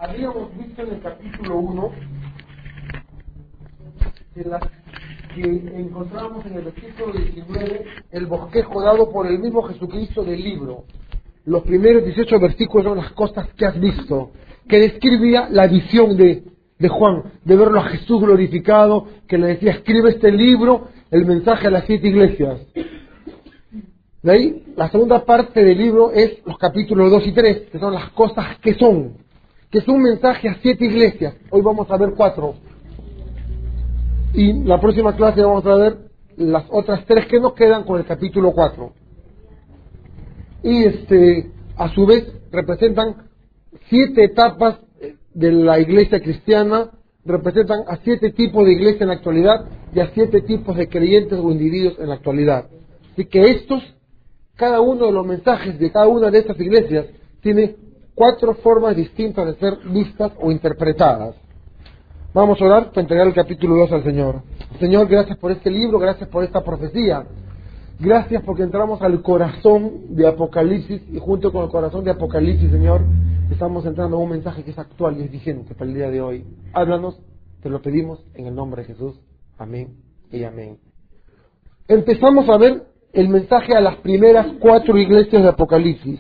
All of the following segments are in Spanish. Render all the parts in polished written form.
Habíamos visto en el capítulo 1 de las que encontramos en el versículo 19 el bosquejo dado por el mismo Jesucristo del libro. Los primeros 18 versículos son las cosas que has visto, que describía la visión de Juan, de verlo a Jesús glorificado, que le decía: escribe este libro, el mensaje a las 7 iglesias. De ahí, la segunda parte del libro es los capítulos 2 y 3, que son las cosas que son, que es un mensaje a 7 iglesias. Hoy vamos a ver 4. Y la próxima clase vamos a ver las otras 3 que nos quedan con el capítulo 4. Y a su vez representan 7 etapas de la iglesia cristiana, representan a 7 tipos de iglesia en la actualidad y a 7 tipos de creyentes o individuos en la actualidad. Así que cada uno de los mensajes de cada una de estas iglesias tiene 4 formas distintas de ser vistas o interpretadas. Vamos a orar para entregar el capítulo 2 al Señor. Señor, gracias por este libro, gracias por esta profecía. Gracias porque entramos al corazón de Apocalipsis y junto con el corazón de Apocalipsis, Señor, estamos entrando a un mensaje que es actual y es vigente para el día de hoy. Háblanos, te lo pedimos en el nombre de Jesús. Amén y amén. Empezamos a ver el mensaje a las primeras 4 iglesias de Apocalipsis.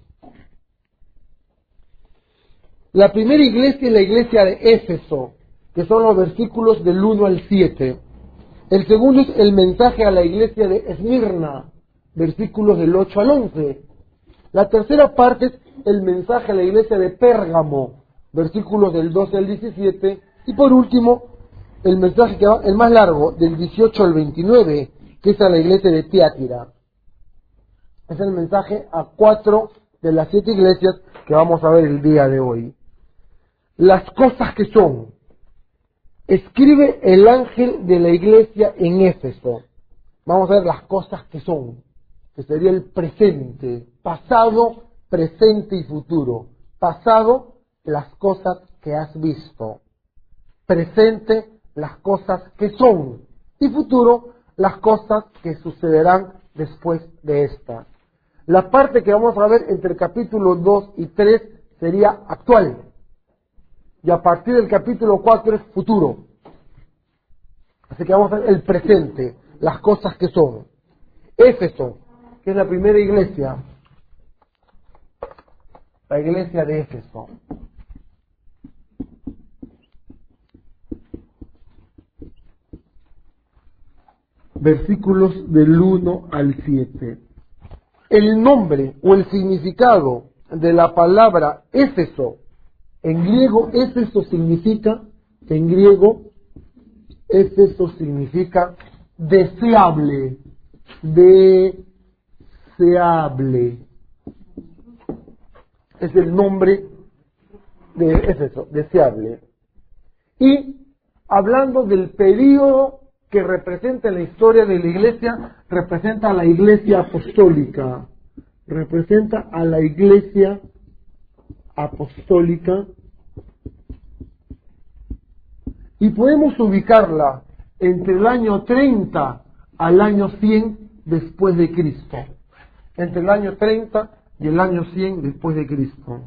La primera iglesia es la iglesia de Éfeso, que son los versículos del 1 al 7. El segundo es el mensaje a la iglesia de Esmirna, versículos del 8 al 11. La tercera parte es el mensaje a la iglesia de Pérgamo, versículos del 12 al 17. Y por último, el mensaje que va, el más largo, del 18 al 29, que es a la iglesia de Tiatira. Es el mensaje a 4 de las 7 iglesias que vamos a ver el día de hoy. Las cosas que son. Escribe el ángel de la iglesia en Éfeso. Vamos a ver las cosas que son, que sería el presente, pasado, presente y futuro. Pasado, las cosas que has visto. Presente, las cosas que son. Y futuro, las cosas que sucederán después de esta. La parte que vamos a ver entre el capítulo 2 y 3 sería actual. Y a partir del capítulo 4 es futuro. Así que vamos a ver el presente, las cosas que son. Éfeso, que es la primera iglesia. La iglesia de Éfeso. Versículos del 1 al 7. El nombre o el significado de la palabra Éfeso, en griego Éfeso significa deseable, deseable. Es el nombre de Éfeso, deseable. Y hablando del período que representa en la historia de la iglesia, representa a la iglesia apostólica. Representa a la iglesia apostólica. Y podemos ubicarla entre el año 30 al año 100 después de Cristo. Entre el año 30 y el año 100 después de Cristo.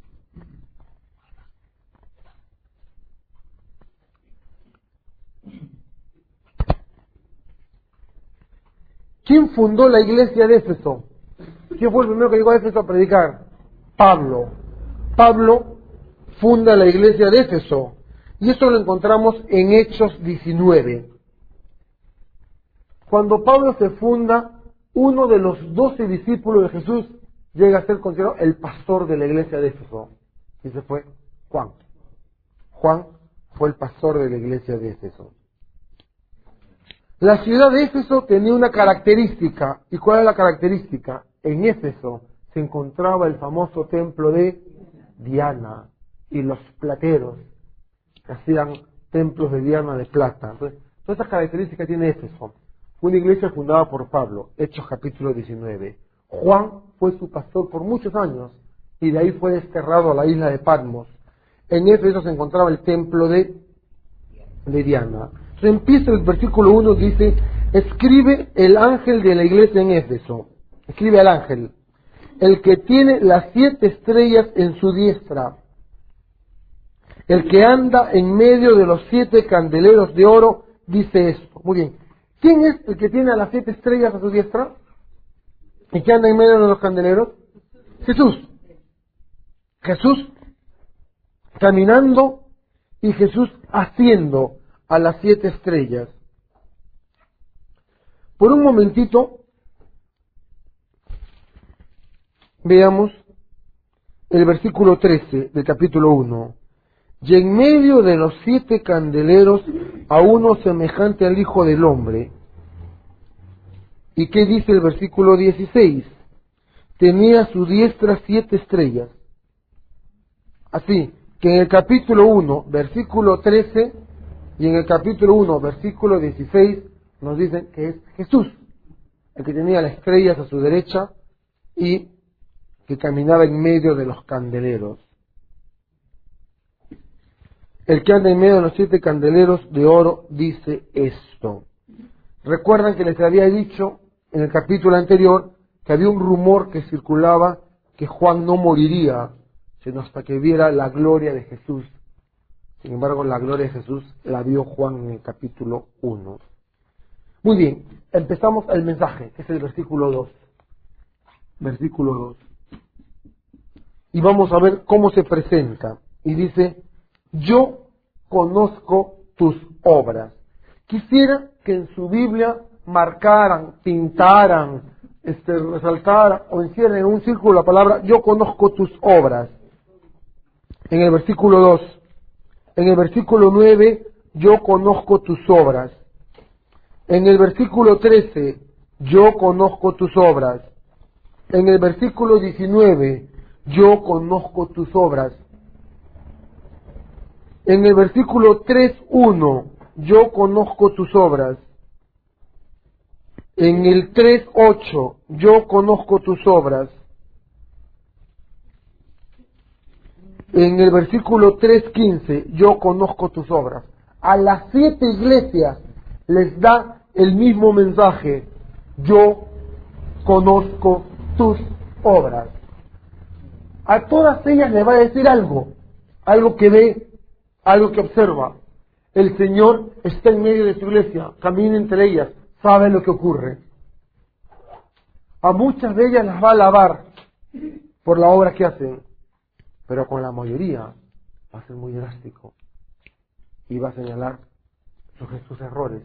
¿Quién fundó la iglesia de Éfeso? ¿Quién fue el primero que llegó a Éfeso a predicar? Pablo. Pablo funda la iglesia de Éfeso. Y eso lo encontramos en Hechos 19. Cuando Pablo se funda, uno de los 12 discípulos de Jesús llega a ser considerado el pastor de la iglesia de Éfeso. Y ese fue Juan. Juan fue el pastor de la iglesia de Éfeso. La ciudad de Éfeso tenía una característica. ¿Y cuál es la característica? En Éfeso se encontraba el famoso templo de Diana y los plateros que hacían templos de Diana de plata. Entonces, todas estas características tiene Éfeso. Una iglesia fundada por Pablo, Hechos capítulo 19. Juan fue su pastor por muchos años y de ahí fue desterrado a la isla de Patmos. En Éfeso se encontraba el templo de Diana. Entonces empieza el versículo 1, dice: escribe el ángel de la iglesia en Éfeso. Escribe al ángel, el que tiene las 7 estrellas en su diestra El que anda en medio de los 7 candeleros de oro dice esto. Muy bien. ¿Quién es el que tiene a las 7 estrellas a su diestra? ¿Y que anda en medio de los candeleros? Jesús. Jesús caminando y Jesús haciendo a las 7 estrellas. Por un momentito, veamos el versículo 13 del capítulo 1. Y en medio de los 7 candeleros a uno semejante al Hijo del Hombre. ¿Y qué dice el versículo 16? Tenía a su diestra 7 estrellas. Así que en el capítulo 1, versículo 13, y en el capítulo 1, versículo 16, nos dicen que es Jesús, el que tenía las estrellas a su derecha y que caminaba en medio de los candeleros. El que anda en medio de los 7 candeleros de oro dice esto. Recuerdan que les había dicho en el capítulo anterior que había un rumor que circulaba que Juan no moriría sino hasta que viera la gloria de Jesús. Sin embargo, la gloria de Jesús la vio Juan en el capítulo 1. Muy bien, empezamos el mensaje, que es el versículo 2. Versículo 2. Y vamos a ver cómo se presenta. Y dice, yo conozco tus obras. Quisiera que en su Biblia marcaran, pintaran, resaltaran o encierren en un círculo la palabra, yo conozco tus obras. En el versículo 2. En el versículo 9, yo conozco tus obras. En el versículo 13, yo conozco tus obras. En el versículo 19, yo conozco tus obras. En el versículo 3:1, yo conozco tus obras. En el 3:8, yo conozco tus obras. En el versículo 3:15, yo conozco tus obras. A las 7 iglesias les da el mismo mensaje. Yo conozco tus obras. A todas ellas les va a decir algo que ve, algo que observa. El Señor está en medio de su iglesia, camina entre ellas, sabe lo que ocurre. A muchas de ellas las va a alabar por la obra que hacen, pero con la mayoría va a ser muy drástico y va a señalar sus errores.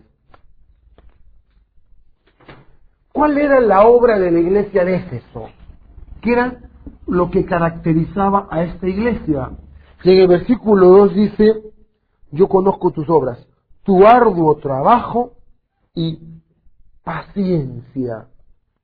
¿Cuál era la obra de la iglesia de Éfeso? ¿Qué era lo que caracterizaba a esta iglesia? Y en el versículo 2 dice, yo conozco tus obras, tu arduo trabajo y paciencia.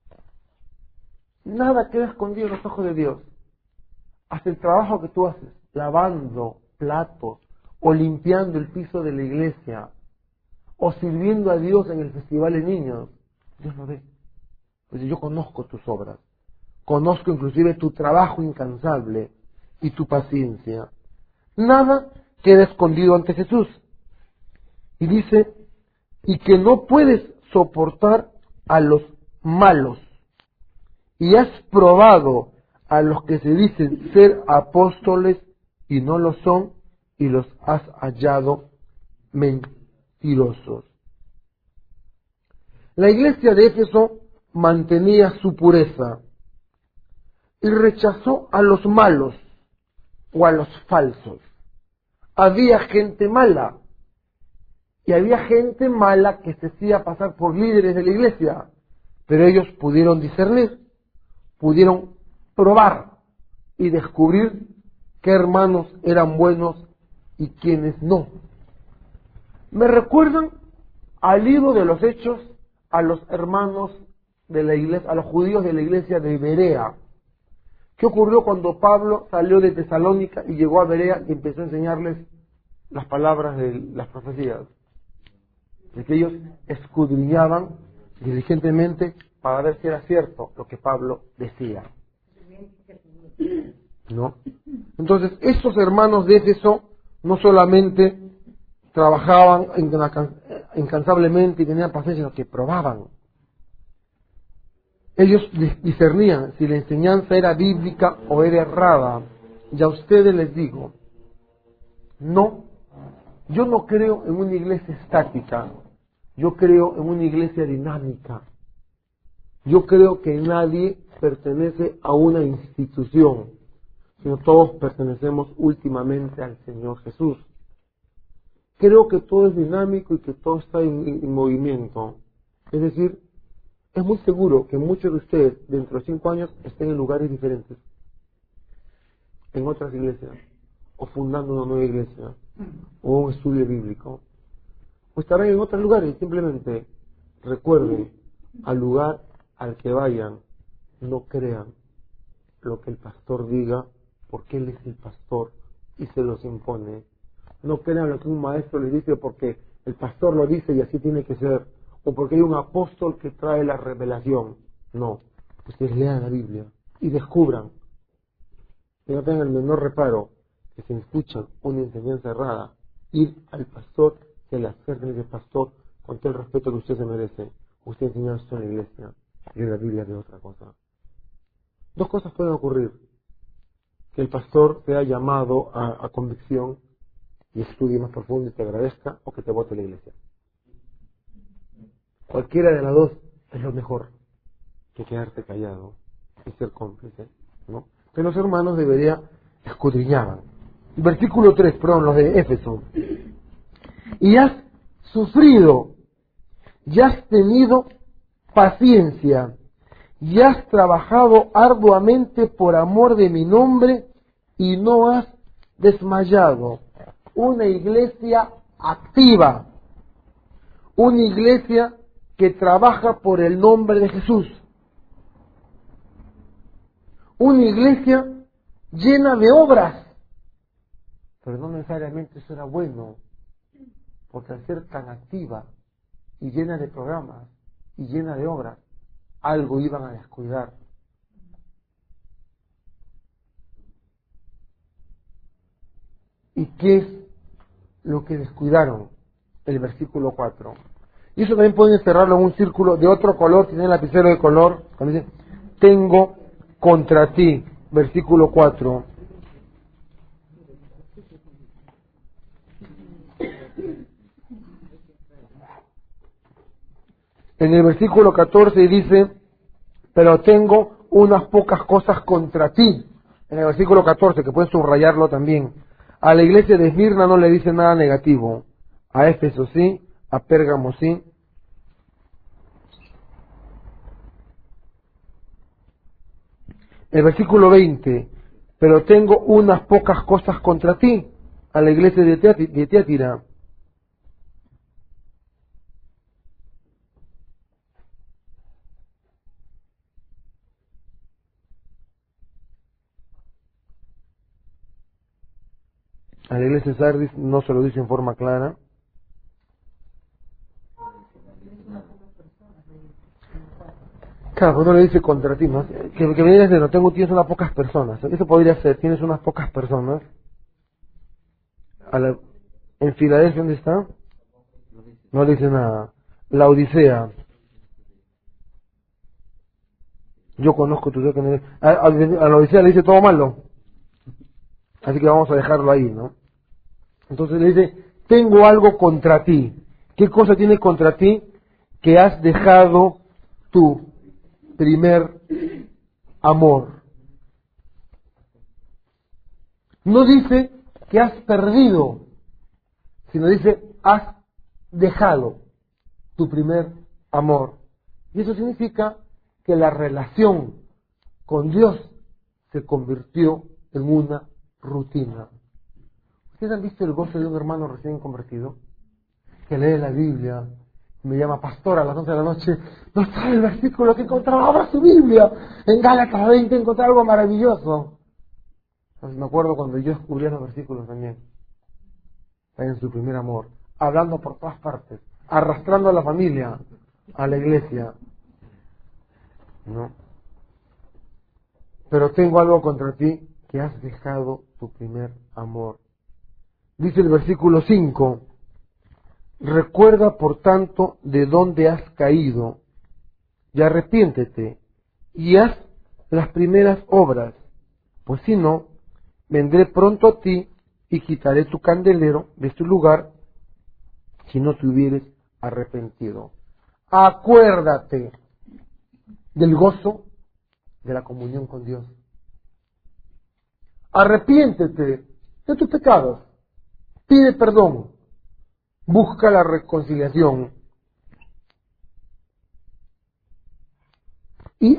Nada queda escondido en los ojos de Dios. Hasta el trabajo que tú haces, lavando platos, o limpiando el piso de la iglesia, o sirviendo a Dios en el festival de niños, Dios lo ve. Pues yo conozco tus obras, conozco inclusive tu trabajo incansable y tu paciencia. Nada queda escondido ante Jesús. Y dice, y que no puedes soportar a los malos, y has probado a los que se dicen ser apóstoles y no lo son, y los has hallado mentirosos. La iglesia de Éfeso mantenía su pureza y rechazó a los malos o a los falsos. Había gente mala y había gente mala que se hacía pasar por líderes de la iglesia, pero ellos pudieron discernir, pudieron probar y descubrir qué hermanos eran buenos y quiénes no. Me recuerdan al libro de los Hechos a los hermanos de la iglesia, a los judíos de la iglesia de Berea. ¿Qué ocurrió cuando Pablo salió de Tesalónica y llegó a Berea y empezó a enseñarles las palabras de las profecías? De que ellos escudriñaban diligentemente para ver si era cierto lo que Pablo decía. ¿No? Entonces, estos hermanos de Éfeso no solamente trabajaban incansablemente y tenían paciencia, sino que probaban. Ellos discernían si la enseñanza era bíblica o era errada. Y a ustedes les digo, No, yo no creo en una iglesia estática, yo creo en una iglesia dinámica. Yo creo que nadie pertenece a una institución, sino todos pertenecemos últimamente al Señor Jesús. Creo que todo es dinámico y que todo está en movimiento. Es decir, es muy seguro que muchos de ustedes dentro de 5 años estén en lugares diferentes, en otras iglesias, o fundando una nueva iglesia, o un estudio bíblico, o estarán en otros lugares. Simplemente recuerden, al lugar al que vayan, no crean lo que el pastor diga, porque él es el pastor y se los impone. No crean lo que un maestro les dice porque el pastor lo dice y así tiene que ser, o porque hay un apóstol que trae la revelación. No, ustedes lean la Biblia y descubran, y no tengan el menor reparo, que si escuchan una enseñanza errada, ir al pastor, que le acerquen y dice: pastor, con todo el respeto que usted se merece, usted enseña esto en la iglesia y en la Biblia de otra cosa. 2 cosas pueden ocurrir: que el pastor sea llamado a convicción y estudie más profundo y te agradezca, o que te bote la iglesia. Cualquiera de las dos es lo mejor que quedarte callado y ser cómplice, ¿no? Que los hermanos deberían escudriñar. Versículo 3, perdón, los de Éfeso. Y has sufrido, y has tenido paciencia, y has trabajado arduamente por amor de mi nombre, y no has desmayado. Una iglesia activa, una iglesia que trabaja por el nombre de Jesús, una iglesia llena de obras, pero no necesariamente eso era bueno, porque al ser tan activa y llena de programas y llena de obras, algo iban a descuidar. ¿Y qué es lo que descuidaron? El versículo 4. Y eso también pueden cerrarlo en un círculo de otro color, si tienen lapicero de color, cuando dice: tengo contra ti, versículo 4. En el versículo 14 dice: pero tengo unas pocas cosas contra ti. En el versículo 14, que pueden subrayarlo también. A la iglesia de Esmirna no le dice nada negativo. A Éfeso sí, a Pérgamo sí. El versículo 20, pero tengo unas pocas cosas contra ti. A la iglesia de Tiatira. A la iglesia de Sardis no se lo dice en forma clara. Claro, no le dice contra ti, ¿no? Que me digas de no tengo, tienes unas pocas personas. Eso podría ser, tienes unas pocas personas. En Filadelfia, ¿dónde está? No le dice nada. La Odisea. Yo conozco tu Dios. A la Odisea le dice todo malo. Así que vamos a dejarlo ahí, ¿no? Entonces le dice: tengo algo contra ti. ¿Qué cosa tiene contra ti? Que has dejado tu primer amor. No dice que has perdido, sino dice: has dejado tu primer amor. Y eso significa que la relación con Dios se convirtió en una rutina. ¿Ustedes han visto el gozo de un hermano recién convertido? Que lee la Biblia, me llama: pastor, a las 11 de la noche, no sabe el versículo que encontraba, abra su Biblia, en Gálatas 20 encontré algo maravilloso. Entonces me acuerdo cuando yo descubría los versículos también, en su primer amor, hablando por todas partes, arrastrando a la familia, a la iglesia, ¿no? Pero tengo algo contra ti, que has dejado tu primer amor. Dice el versículo 5: recuerda por tanto de dónde has caído, y arrepiéntete, y haz las primeras obras, pues si no, vendré pronto a ti y quitaré tu candelero de su lugar si no te hubieres arrepentido. Acuérdate del gozo de la comunión con Dios. Arrepiéntete de tus pecados. Pide perdón. Busca la reconciliación. Y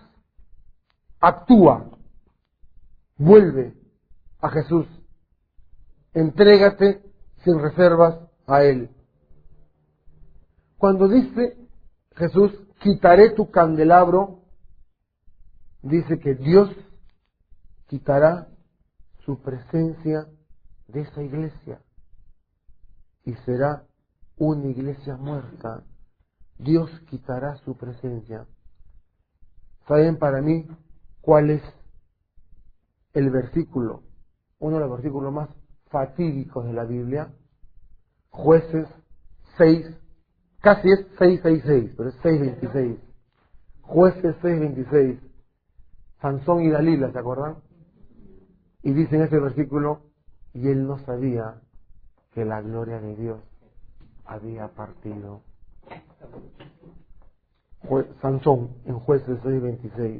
actúa. Vuelve a Jesús. Entrégate sin reservas a Él. Cuando dice Jesús, quitaré tu candelabro, dice que Dios quitará su presencia de esa iglesia y será una iglesia muerta. Dios quitará su presencia. ¿Saben para mí cuál es el versículo? Uno de los versículos más fatídicos de la Biblia. Jueces 6, casi es 6:6:6, pero es 6:26. Jueces 6:26. Sansón y Dalila, ¿se acuerdan? Y dice en ese versículo, y él no sabía que la gloria de Dios había partido. Sansón, en Jueces 6:26.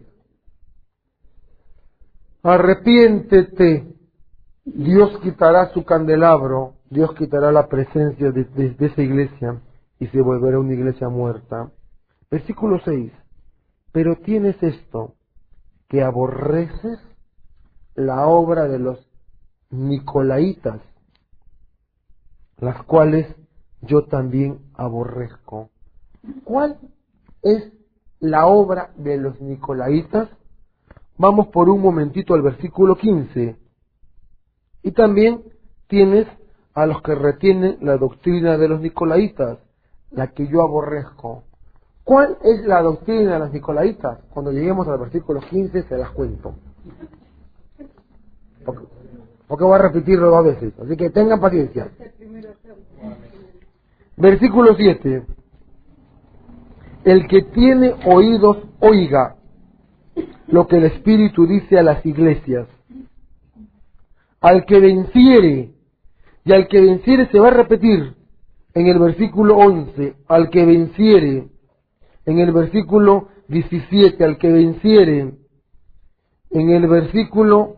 Arrepiéntete, Dios quitará su candelabro, Dios quitará la presencia de esa iglesia y se volverá una iglesia muerta. Versículo 6. Pero tienes esto, que aborreces la obra de los nicolaitas, las cuales yo también aborrezco. ¿Cuál es la obra de los nicolaitas? Vamos por un momentito al versículo 15. Y también tienes a los que retienen la doctrina de los nicolaitas, la que yo aborrezco. ¿Cuál es la doctrina de los nicolaitas? Cuando lleguemos al versículo 15 se las cuento. Porque voy a repetirlo 2 veces, así que tengan paciencia. Versículo 7. El que tiene oídos, oiga lo que el Espíritu dice a las iglesias. Al que venciere, y al que venciere se va a repetir en el versículo 11, al que venciere, en el versículo 17, al que venciere, en el versículo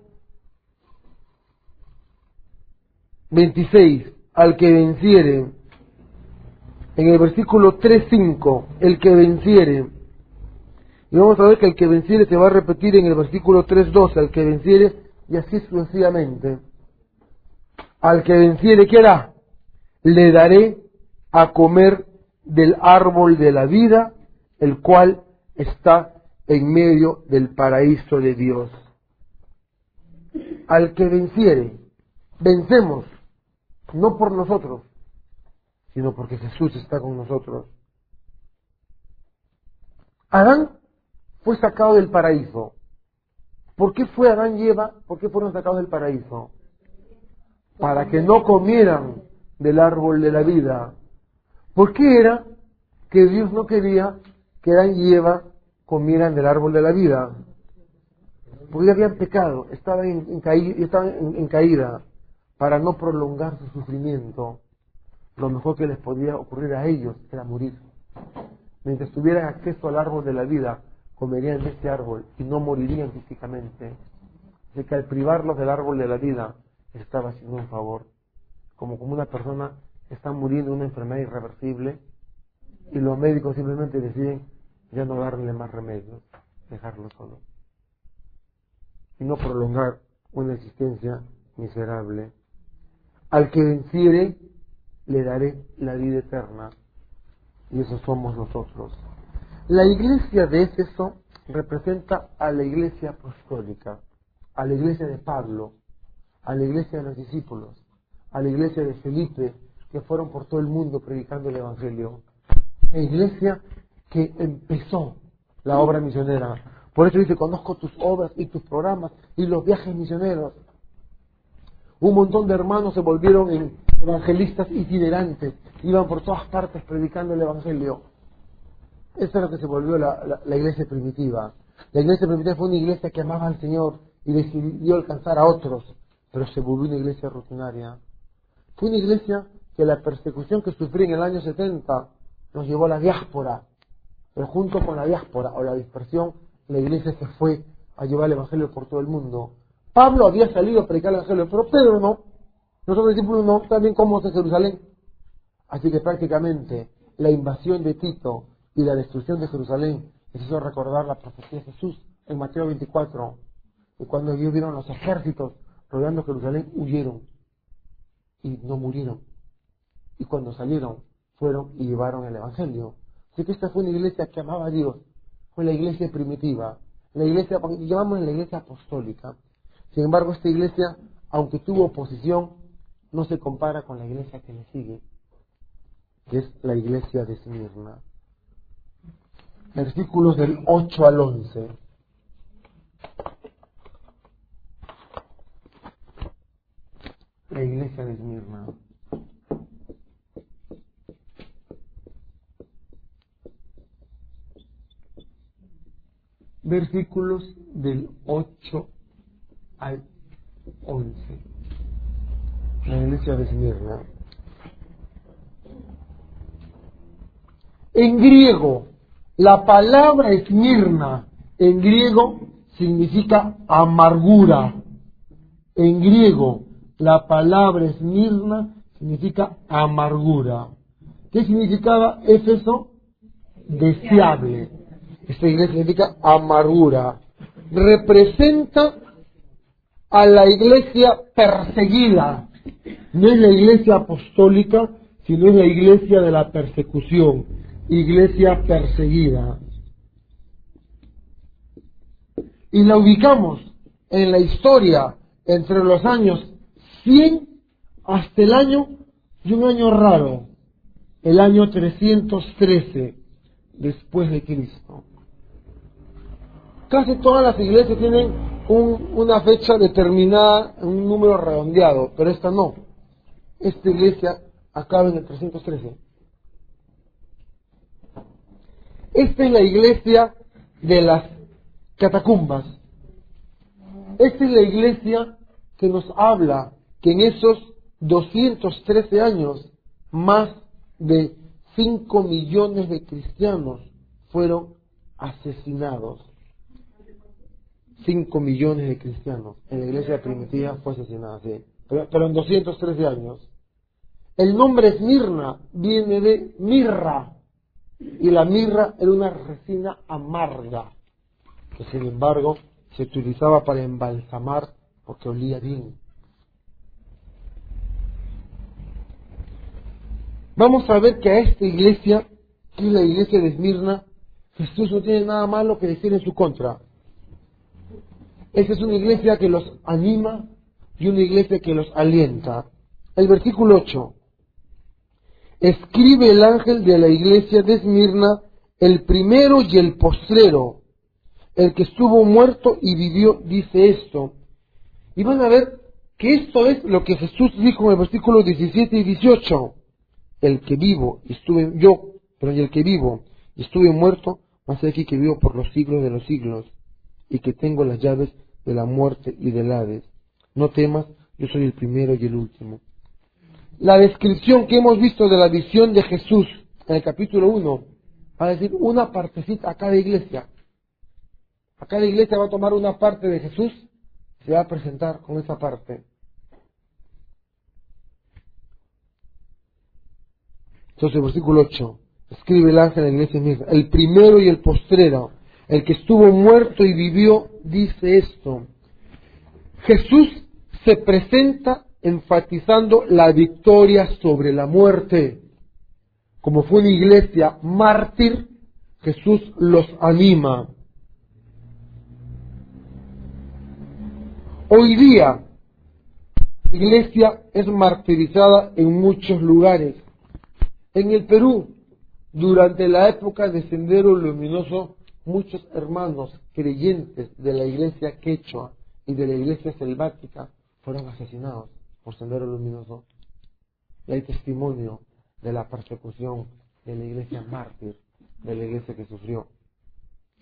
26, al que venciere, en el versículo 3:5, el que venciere, y vamos a ver que el que venciere se va a repetir en el versículo 3:12, al que venciere, y así sucesivamente. Al que venciere, ¿qué hará? Le daré a comer del árbol de la vida, el cual está en medio del paraíso de Dios. Al que venciere, vencemos, no por nosotros, sino porque Jesús está con nosotros. Adán fue sacado del paraíso. ¿Por qué fue Adán y Eva? ¿Por qué fueron sacados del paraíso? Para que no comieran del árbol de la vida. ¿Por qué era que Dios no quería que Adán y Eva comieran del árbol de la vida? Porque ya habían pecado, estaban en caída. Para no prolongar su sufrimiento, lo mejor que les podía ocurrir a ellos era morir. Mientras tuvieran acceso al árbol de la vida, comerían de este árbol y no morirían físicamente. Así que al privarlos del árbol de la vida, estaba haciendo un favor. Como una persona que está muriendo de una enfermedad irreversible y los médicos simplemente deciden ya no darle más remedios, dejarlo solo. Y no prolongar una existencia miserable. Al que venciere, le daré la vida eterna. Y eso somos nosotros. La iglesia de Éfeso representa a la iglesia apostólica, a la iglesia de Pablo, a la iglesia de los discípulos, a la iglesia de Felipe, que fueron por todo el mundo predicando el Evangelio. La iglesia que empezó la obra misionera. Por eso dice, conozco tus obras y tus programas y los viajes misioneros. Un montón de hermanos se volvieron evangelistas itinerantes, iban por todas partes predicando el Evangelio. Eso es lo que se volvió la iglesia primitiva. La iglesia primitiva fue una iglesia que amaba al Señor y decidió alcanzar a otros pero se volvió una iglesia rutinaria. Fue una iglesia que la persecución que sufrió en el año 70 nos llevó a la diáspora, pero junto con la diáspora o la dispersión, la iglesia se fue a llevar el evangelio por todo el mundo. Pablo había salido a predicar el evangelio, pero Pedro no. Nosotros discípulos no, también como en Jerusalén. Así que prácticamente la invasión de Tito y la destrucción de Jerusalén les hizo recordar la profecía de Jesús en Mateo 24. Y cuando ellos vieron los ejércitos rodeando Jerusalén, huyeron y no murieron. Y cuando salieron, fueron y llevaron el evangelio. Así que esta fue una iglesia que amaba a Dios. Fue la iglesia primitiva. La iglesia, llamamos la iglesia apostólica. Sin embargo, esta iglesia, aunque tuvo oposición, no se compara con la iglesia que le sigue, que es la iglesia de Esmirna. Versículos del 8 al 11. La iglesia de Esmirna. Versículos del 8 al 11. La iglesia de Esmirna. En griego, la palabra Esmirna, en griego, significa amargura. En griego, la palabra Esmirna significa amargura. ¿Qué significaba Éfeso? Deseable. Esta iglesia significa amargura. Representa a la iglesia perseguida. No es la iglesia apostólica, sino es la iglesia de la persecución. Iglesia perseguida. Y la ubicamos en la historia entre los años 100 hasta el año, y un año raro, el año 313 después de Cristo. Casi todas las iglesias tienen una fecha determinada, un número redondeado, pero esta no. Esta iglesia acaba en el 313. Esta es la iglesia de las catacumbas. Esta es la iglesia que nos habla que en esos 213 años, más de 5 millones de cristianos fueron asesinados. 5 millones de cristianos en la iglesia primitiva fue asesinada, sí. Pero en 213 años. El nombre Esmirna viene de mirra, y la mirra era una resina amarga, que sin embargo se utilizaba para embalsamar porque olía bien. Vamos a ver que a esta iglesia, que es la iglesia de Esmirna, Jesús no tiene nada malo que decir en su contra. Esta es una iglesia que los anima y una iglesia que los alienta. El versículo 8. Escribe el ángel de la iglesia de Esmirna, el primero y el postrero, el que estuvo muerto y vivió, dice esto. Y van a ver que esto es lo que Jesús dijo en el versículo 17 y 18. El que vivo y estuve yo, pero y el que vivo y estuve muerto, más aquí que vivo por los siglos de los siglos, y que tengo las llaves de la muerte y del Hades. No temas, yo soy el primero y el último. La descripción que hemos visto de la visión de Jesús en el capítulo 1, va a decir una partecita a cada iglesia. A cada iglesia va a tomar una parte de Jesús y se va a presentar con esa parte. Entonces, versículo 8, escribe el ángel en la iglesia misma, el primero y el postrero, el que estuvo muerto y vivió, dice esto. Jesús se presenta enfatizando la victoria sobre la muerte. Como fue una iglesia mártir, Jesús los anima. Hoy día, la iglesia es martirizada en muchos lugares. En el Perú, durante la época de Sendero Luminoso, muchos hermanos creyentes de la iglesia quechua y de la iglesia selvática fueron asesinados por Sendero Luminoso. Y hay testimonio de la persecución de la iglesia mártir, de la iglesia que sufrió.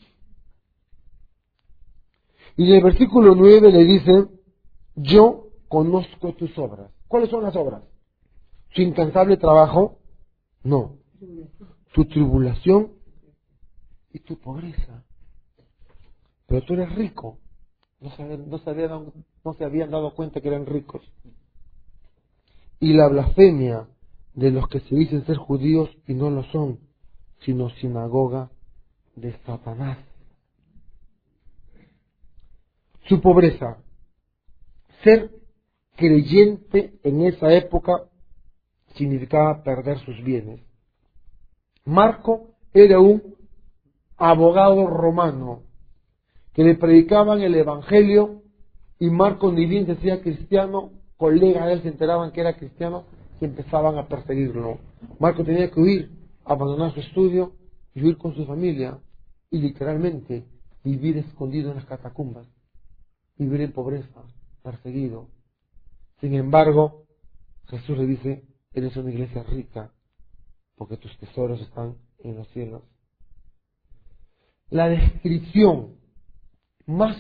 Y en el versículo 9 le dice, yo conozco tus obras. ¿Cuáles son las obras? ¿Tu incansable trabajo? No. Tu tribulación y tu pobreza. Pero tú eres rico. No se habían dado cuenta que eran ricos. Y la blasfemia de los que se dicen ser judíos y no lo son, sino sinagoga de Satanás. Su pobreza. Ser creyente en esa época significaba perder sus bienes. Marco era un abogado romano que le predicaban el evangelio, y Marco, ni bien se hacía cristiano, colegas de él se enteraban que era cristiano y empezaban a perseguirlo. Marco tenía que huir, abandonar su estudio y huir con su familia, y literalmente vivir escondido en las catacumbas, vivir en pobreza, perseguido. Sin embargo, Jesús le dice: eres una iglesia rica, porque tus tesoros están en los cielos. La descripción más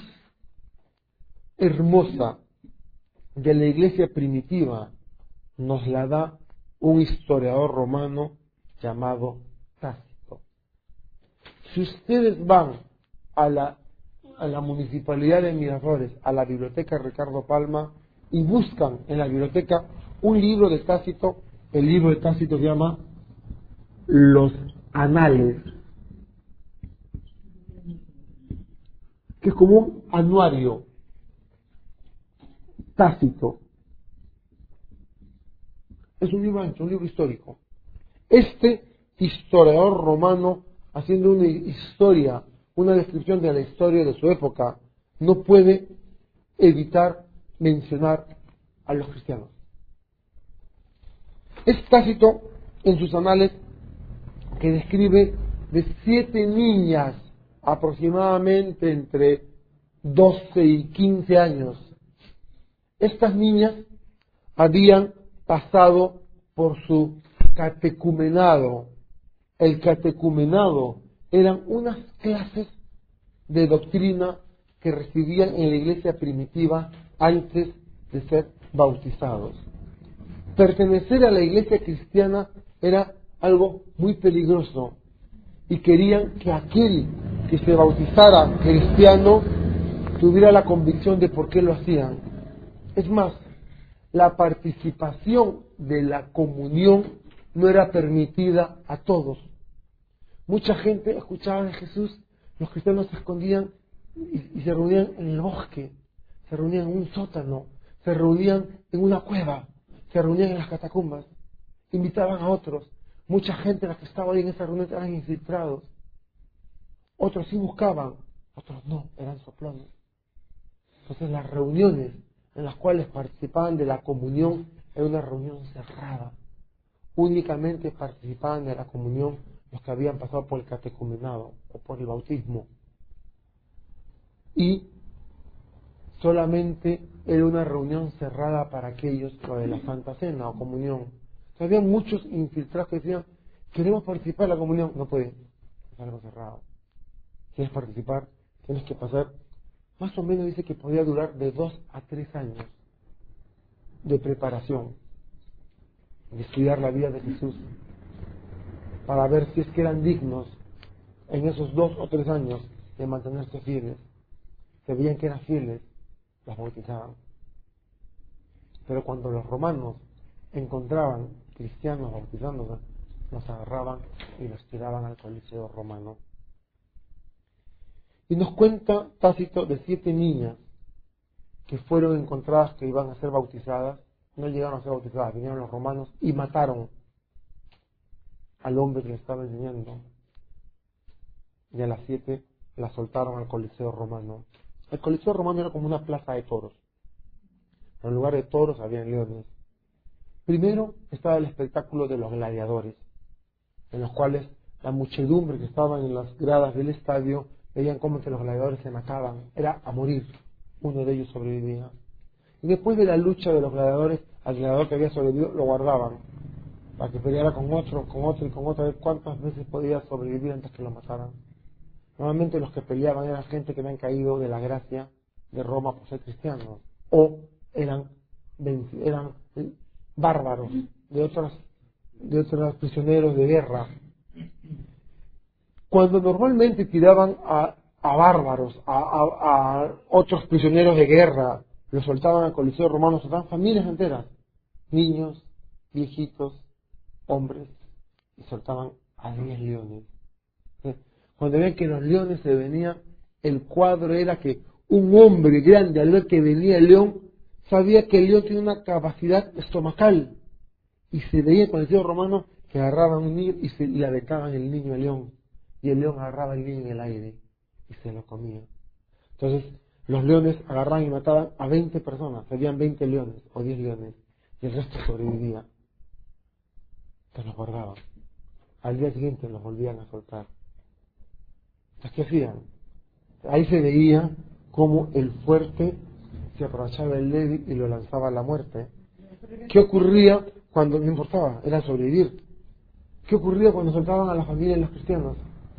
hermosa de la iglesia primitiva nos la da un historiador romano llamado Tácito. Si ustedes van a la municipalidad de Miraflores, a la biblioteca Ricardo Palma, y buscan en la biblioteca un libro de Tácito, el libro de Tácito se llama Los Anales, que es como un anuario. Tácito es un libro ancho, un libro histórico. Este historiador romano, haciendo una historia, una descripción de la historia de su época, no puede evitar mencionar a los cristianos. Es Tácito en sus anales que describe de 7 niñas aproximadamente entre 12 y 15 años. Estas niñas habían pasado por su catecumenado. El catecumenado eran unas clases de doctrina que recibían en la iglesia primitiva antes de ser bautizados. Pertenecer a la iglesia cristiana era algo muy peligroso, y querían que aquel que se bautizara cristiano tuviera la convicción de por qué lo hacían. Es más, la participación de la comunión no era permitida a todos. Mucha gente escuchaba de Jesús, los cristianos se escondían y se reunían en el bosque, se reunían en un sótano, se reunían en una cueva, se reunían en las catacumbas, invitaban a otros. Mucha gente, la que estaba ahí en esa reunión, eran infiltrados. Otros sí buscaban, otros no, eran soplones. Entonces las reuniones en las cuales participaban de la comunión era una reunión cerrada. Únicamente participaban de la comunión los que habían pasado por el catecumenado o por el bautismo. Y solamente era una reunión cerrada para aquellos, lo de la Santa Cena o comunión. Había muchos infiltrados que decían: queremos participar en la comunión. No pueden, es algo cerrado. ¿Quieres participar? Tienes que pasar, más o menos dice que podía durar de 2 a 3 años de preparación, de estudiar la vida de Jesús, para ver si es que eran dignos en esos 2 o 3 años de mantenerse fieles. Se veían que eran fieles, los bautizaban. Pero cuando los romanos encontraban cristianos bautizándose, los agarraban y los tiraban al Coliseo romano. Y nos cuenta Tácito de 7 niñas que fueron encontradas que iban a ser bautizadas. No llegaron a ser bautizadas, vinieron los romanos y mataron al hombre que les estaba enseñando. Y a las 7 las soltaron al Coliseo romano. El Coliseo romano era como una plaza de toros. En lugar de toros había leones. Primero estaba el espectáculo de los gladiadores, en los cuales la muchedumbre que estaba en las gradas del estadio veían cómo que los gladiadores se mataban. Era a morir. Uno de ellos sobrevivía. Y después de la lucha de los gladiadores, al gladiador que había sobrevivido lo guardaban para que peleara con otro y con otro, a ver cuántas veces podía sobrevivir antes que lo mataran. Normalmente los que peleaban eran gente que habían caído de la gracia de Roma por ser cristianos, o eran eran bárbaros, de otros prisioneros de guerra. Cuando normalmente tiraban a bárbaros, a otros prisioneros de guerra, los soltaban al Coliseo Romano, soltaban familias enteras, niños, viejitos, hombres, y soltaban a 10 leones. Cuando veían que los leones se venían, el cuadro era que un hombre grande, al ver que venía el león, sabía que el león tenía una capacidad estomacal, y se veía en el Coliseo Romano que agarraban un niño y le aventaban el niño al león, y el león agarraba al niño en el aire y se lo comía. Entonces los leones agarraban y mataban a 20 personas, habían 20 leones o 10 leones, y el resto sobrevivía. Entonces los guardaban. Al día siguiente los volvían a soltar. Entonces, ¿qué hacían? Ahí se veía cómo el fuerte se aprovechaba del débil y lo lanzaba a la muerte. ¿Qué ocurría cuando, no importaba, era sobrevivir? ¿Qué ocurría cuando soltaban a la familia de los cristianos?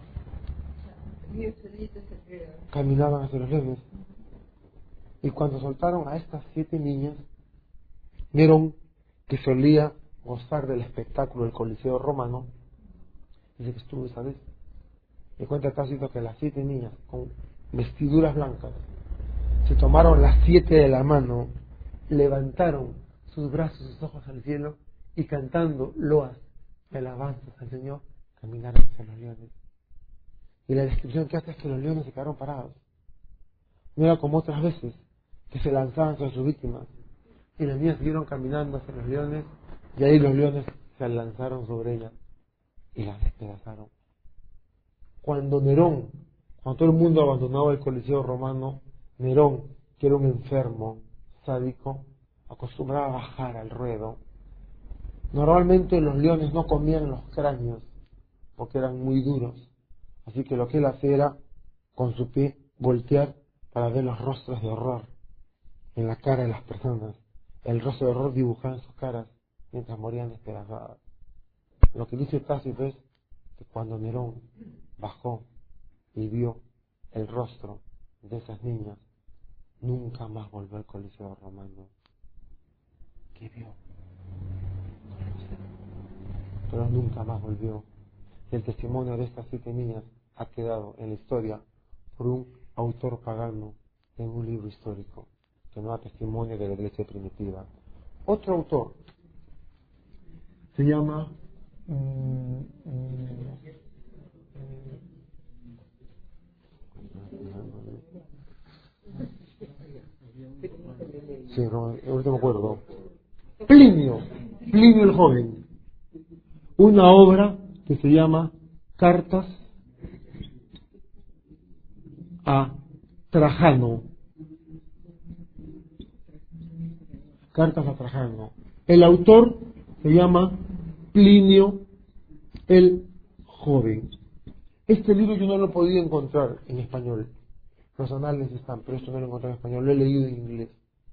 Caminaban hacia los leones. Y cuando soltaron a estas 7 niñas, Nerón, que solía gozar del espectáculo del Coliseo Romano, dice que estuvo esa vez. Y cuenta Tácito que las 7 niñas con vestiduras blancas se tomaron las 7 de la mano, levantaron sus brazos, sus ojos al cielo y cantando loas y alabanzas al Señor, caminaron hacia los leones. Y la descripción que hace es que los leones se quedaron parados. No era como otras veces, que se lanzaban sobre sus víctimas. Y las niñas siguieron caminando hacia los leones, y ahí los leones se lanzaron sobre ellas y las despedazaron. Cuando todo el mundo abandonaba el Coliseo Romano, Nerón, que era un enfermo sádico, acostumbraba a bajar al ruedo. Normalmente los leones no comían los cráneos, porque eran muy duros. Así que lo que él hacía era, con su pie, voltear para ver los rostros de horror en la cara de las personas. El rostro de horror dibujado en sus caras mientras morían despedazadas. Lo que dice Tácito es que cuando Nerón bajó y vio el rostro de esas niñas, nunca más volvió al Coliseo Romano. ¿Qué vio? No lo sé. Pero nunca más volvió. Y el testimonio de estas 7 niñas ha quedado en la historia por un autor pagano en un libro histórico que no da testimonio de la iglesia primitiva. Otro autor se llama sí, no, ahorita me acuerdo. Plinio el Joven, una obra que se llama Cartas a Trajano. Cartas a Trajano. El autor se llama Plinio el Joven. Este libro yo no lo he podido encontrar en español. Los anales están, pero esto no lo he encontrado en español, lo he leído en inglés.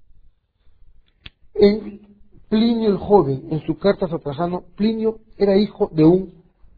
En Plinio el Joven, en sus cartas a Trajano, Plinio era hijo de un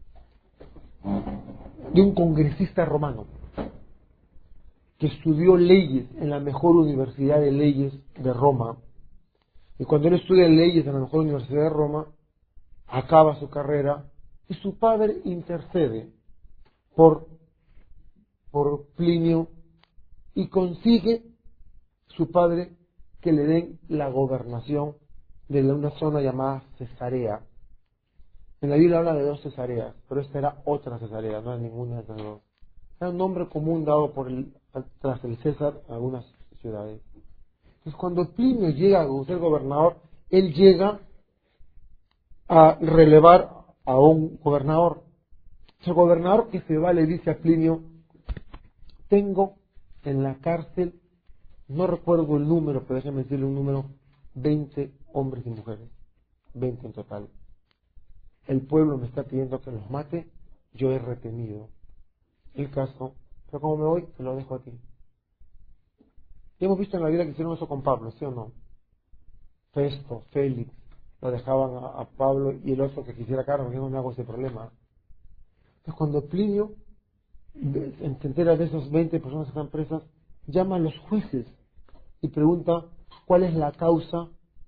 congresista romano que estudió leyes en la mejor universidad de leyes de Roma. Y cuando él estudia leyes en la mejor universidad de Roma, acaba su carrera y su padre intercede por Plinio y consigue su padre que le den la gobernación de una zona llamada Cesarea. En la Biblia habla de 2 Cesareas, pero esta era otra Cesarea, no era ninguna de estas 2. Era un nombre común dado tras el César a algunas ciudades. Entonces, cuando Plinio llega a ser gobernador, él llega a relevar a un gobernador. El gobernador que se va le dice a Plinio: tengo en la cárcel, no recuerdo el número, pero déjame decirle un número, 20 hombres y mujeres, 20 en total. El pueblo me está pidiendo que los mate, yo he retenido el caso, pero como me voy, te lo dejo a ti. Y hemos visto en la Biblia que hicieron eso con Pablo, ¿sí o no? Festo, Félix, lo dejaban a Pablo y el otro que quisiera cargo, yo no me hago ese problema. Entonces cuando Plinio se entera de esas 20 personas que están presas, llama a los jueces y pregunta cuál es la causa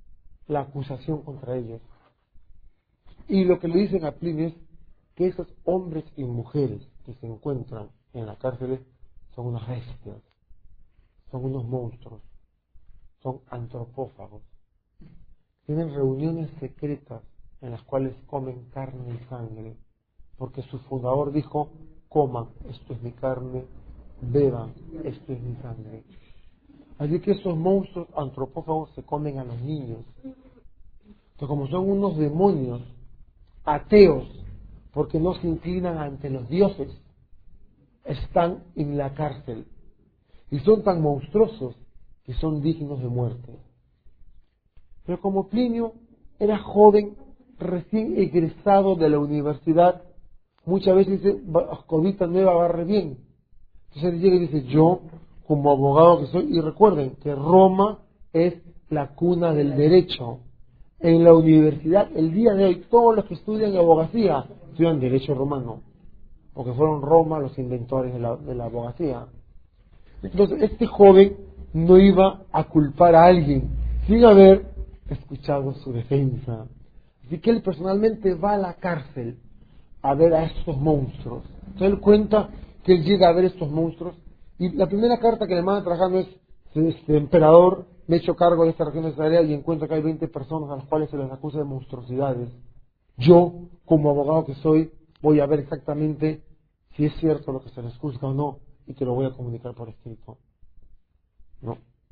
la acusación contra ellos. Y lo que le dicen a Plinio es que esos hombres y mujeres que se encuentran en la cárcel son unas bestias, son unos monstruos, son antropófagos. Tienen reuniones secretas en las cuales comen carne y sangre, porque su fundador dijo: coman, esto es mi carne, beban, esto es mi sangre. Así que esos monstruos antropófagos se comen a los niños. Entonces, como son unos demonios ateos, porque no se inclinan ante los dioses, están en la cárcel. Y son tan monstruosos que son dignos de muerte. Pero como Plinio era joven, recién egresado de la universidad, muchas veces dice: codita nueva barre bien. Entonces él llega y dice: yo, como abogado que soy, y recuerden que Roma es la cuna del derecho. En la universidad, el día de hoy, todos los que estudian abogacía estudian derecho romano, porque fueron Roma los inventores de la abogacía. Entonces este joven no iba a culpar a alguien sin haber escuchado su defensa. Así que él personalmente va a la cárcel a ver a estos monstruos. Entonces él cuenta que él llega a ver estos monstruos, y la primera carta que le manda Trajano es: emperador, me he hecho cargo de esta región de Cesarea y encuentro que hay 20 personas a las cuales se les acusa de monstruosidades. Yo, como abogado que soy, voy a ver exactamente si es cierto lo que se les juzga o no, y te lo voy a comunicar por escrito. No.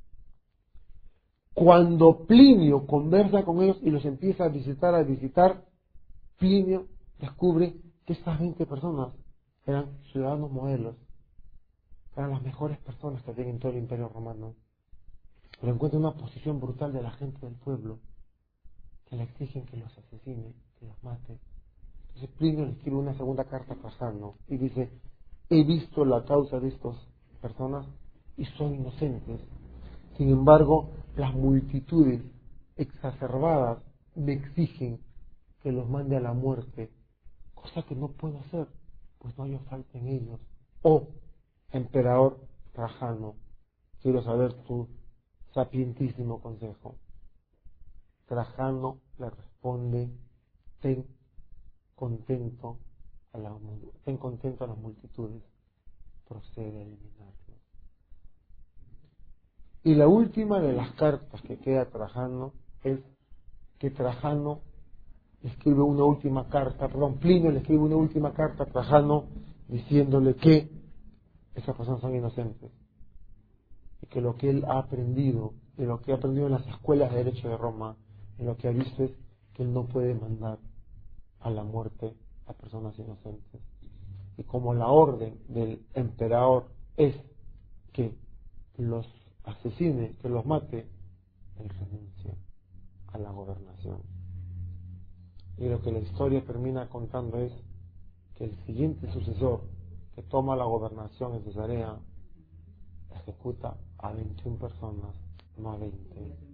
Cuando Plinio conversa con ellos y los empieza a visitar, Plinio descubre que estas 20 personas eran ciudadanos modelos, eran las mejores personas que había en todo el Imperio Romano. Pero encuentra una posición brutal de la gente del pueblo, que le exigen que los asesine, que los mate. Entonces Plinio le escribe una segunda carta a Trajano y dice: he visto la causa de estas personas y son inocentes. Sin embargo, las multitudes exacerbadas me exigen que los mande a la muerte, cosa que no puedo hacer, pues no hay falta en ellos. Oh, emperador Trajano, quiero saber tu sapientísimo consejo. Trajano le responde: ten contento a las multitudes, procede a eliminarlos. Y la última de las cartas que queda Trajano es que Trajano escribe una última carta, Plinio le escribe una última carta a Trajano diciéndole que esas personas son inocentes y que lo que él ha aprendido, y lo que ha aprendido en las escuelas de derecho de Roma, y lo que ha visto es que él no puede mandar a la muerte a personas inocentes. Y como la orden del emperador es que los asesine, que los mate, él renuncia a la gobernación. Y lo que la historia termina contando es que el siguiente sucesor que toma la gobernación en Cesarea ejecuta a 21 personas, no a 20.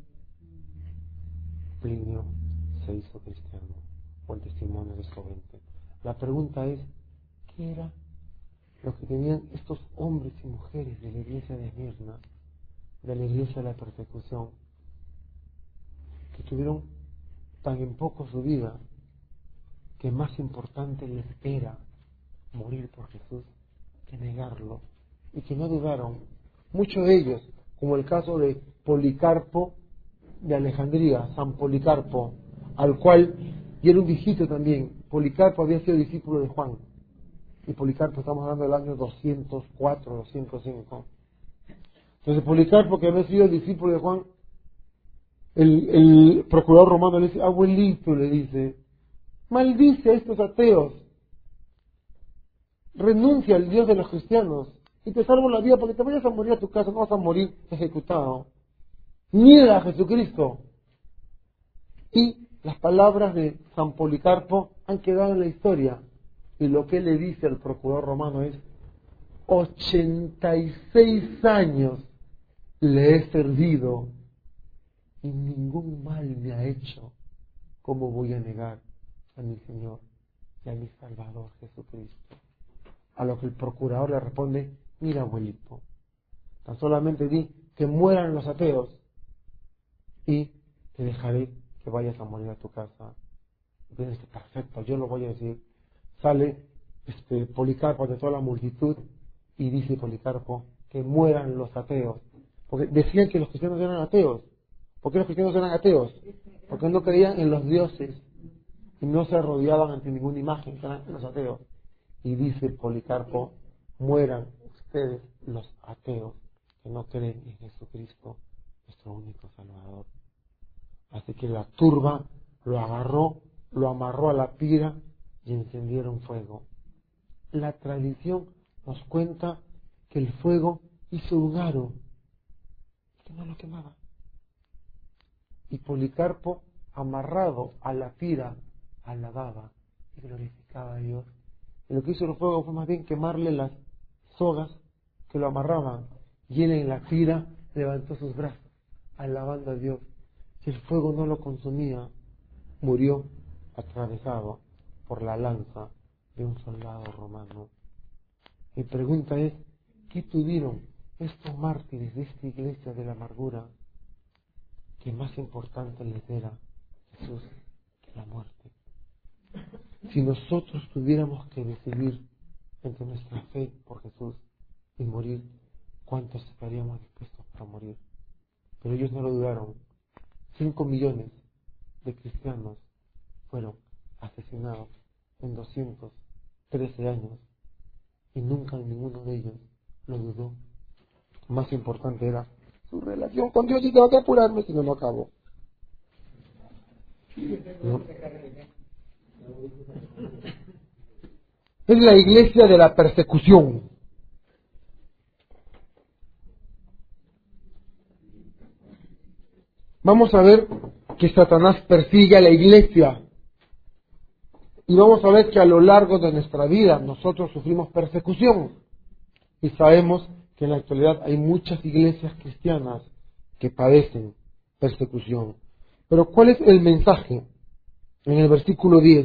Plinio se hizo cristiano, o el testimonio de estos 20. La pregunta es: ¿qué era lo que tenían estos hombres y mujeres de la iglesia de Esmirna, de la iglesia de la persecución, que tuvieron tan en poco su vida, que más importante les era morir por Jesús que negarlo, y que no dudaron? Muchos de ellos, como el caso de Policarpo de Alejandría, San Policarpo, al cual, y era un viejito también. Policarpo había sido discípulo de Juan, y Policarpo, estamos hablando del año 204, 205. Entonces Policarpo, que había sido discípulo de Juan, el procurador romano le dice: abuelito, le dice, maldice a estos ateos, renuncia al Dios de los cristianos y te salvo la vida, porque te vayas a morir a tu casa, no vas a morir ejecutado. Niega a Jesucristo. Y las palabras de San Policarpo han quedado en la historia, y lo que él le dice al procurador romano es: 86 años le he servido y ningún mal me ha hecho. ¿Cómo voy a negar a mi Señor y a mi Salvador Jesucristo? A lo que el procurador le responde: mira, abuelito, tan solamente di que mueran los ateos y te dejaré que vayas a morir a tu casa. Y dice, perfecto, yo lo voy a decir. Sale Policarpo de toda la multitud y dice Policarpo que mueran los ateos. Porque decían que los cristianos eran ateos. ¿Por qué los cristianos eran ateos? Porque no creían en los dioses y no se arrodillaban ante ninguna imagen, que eran los ateos. Y dice Policarpo, mueran ustedes los ateos que no creen en Jesucristo, nuestro único Salvador. Así que la turba lo agarró, lo amarró a la pira y encendieron fuego. La tradición nos cuenta que el fuego hizo un aro que no lo quemaba. Y Policarpo, amarrado a la pira, alababa y glorificaba a Dios. Y lo que hizo el fuego fue más bien quemarle las sogas que lo amarraban. Y él en la pira levantó sus brazos, alabando a Dios. Y el fuego no lo consumía, murió atravesado por la lanza de un soldado romano. Mi pregunta es, ¿qué tuvieron estos mártires de esta iglesia de la amargura que más importante les era Jesús que la muerte? Si nosotros tuviéramos que decidir entre nuestra fe por Jesús y morir, ¿cuántos estaríamos dispuestos para morir? Pero ellos no lo dudaron. 5 millones de cristianos fueron asesinados en 213 años y nunca ninguno de ellos lo dudó. Lo más importante era su relación con Dios, y tengo que apurarme si no lo acabo. ¿No? Es la iglesia de la persecución. Vamos a ver que Satanás persigue a la iglesia. Y vamos a ver que a lo largo de nuestra vida nosotros sufrimos persecución. Y sabemos que en la actualidad hay muchas iglesias cristianas que padecen persecución. Pero ¿cuál es el mensaje? En el versículo 10.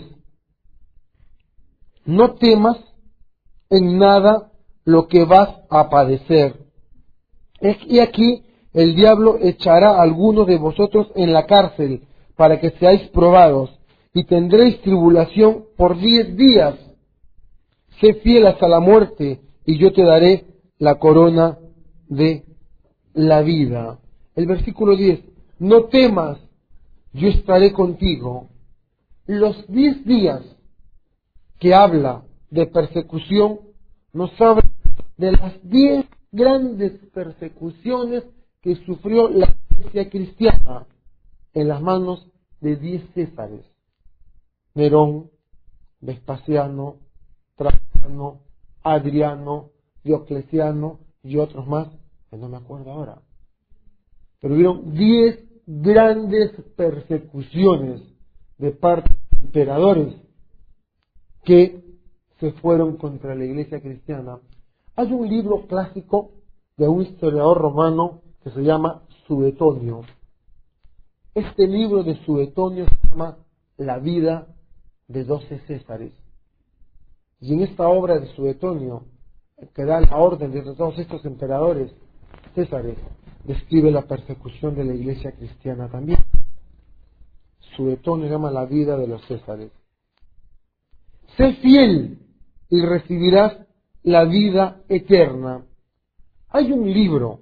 No temas en nada lo que vas a padecer. Y aquí el diablo echará a algunos de vosotros en la cárcel para que seáis probados y tendréis tribulación por 10 días. Sé fiel hasta la muerte y yo te daré la corona de la vida. El versículo 10. No temas, yo estaré contigo. Los 10 días que habla de persecución nos habla de las 10 grandes persecuciones que sufrió la iglesia cristiana en las manos de 10 césares: Nerón, Vespasiano, Trajano, Adriano, Diocleciano y otros más que no me acuerdo ahora. Pero hubieron 10 grandes persecuciones de parte de emperadores que se fueron contra la iglesia cristiana. Hay un libro clásico de un historiador romano que se llama Suetonio. Este libro de Suetonio se llama La vida de 12 Césares. Y en esta obra de Suetonio, que da la orden de todos estos emperadores césares, describe la persecución de la iglesia cristiana también. Suetonio se llama La vida de los Césares. Sé fiel y recibirás la vida eterna. Hay un libro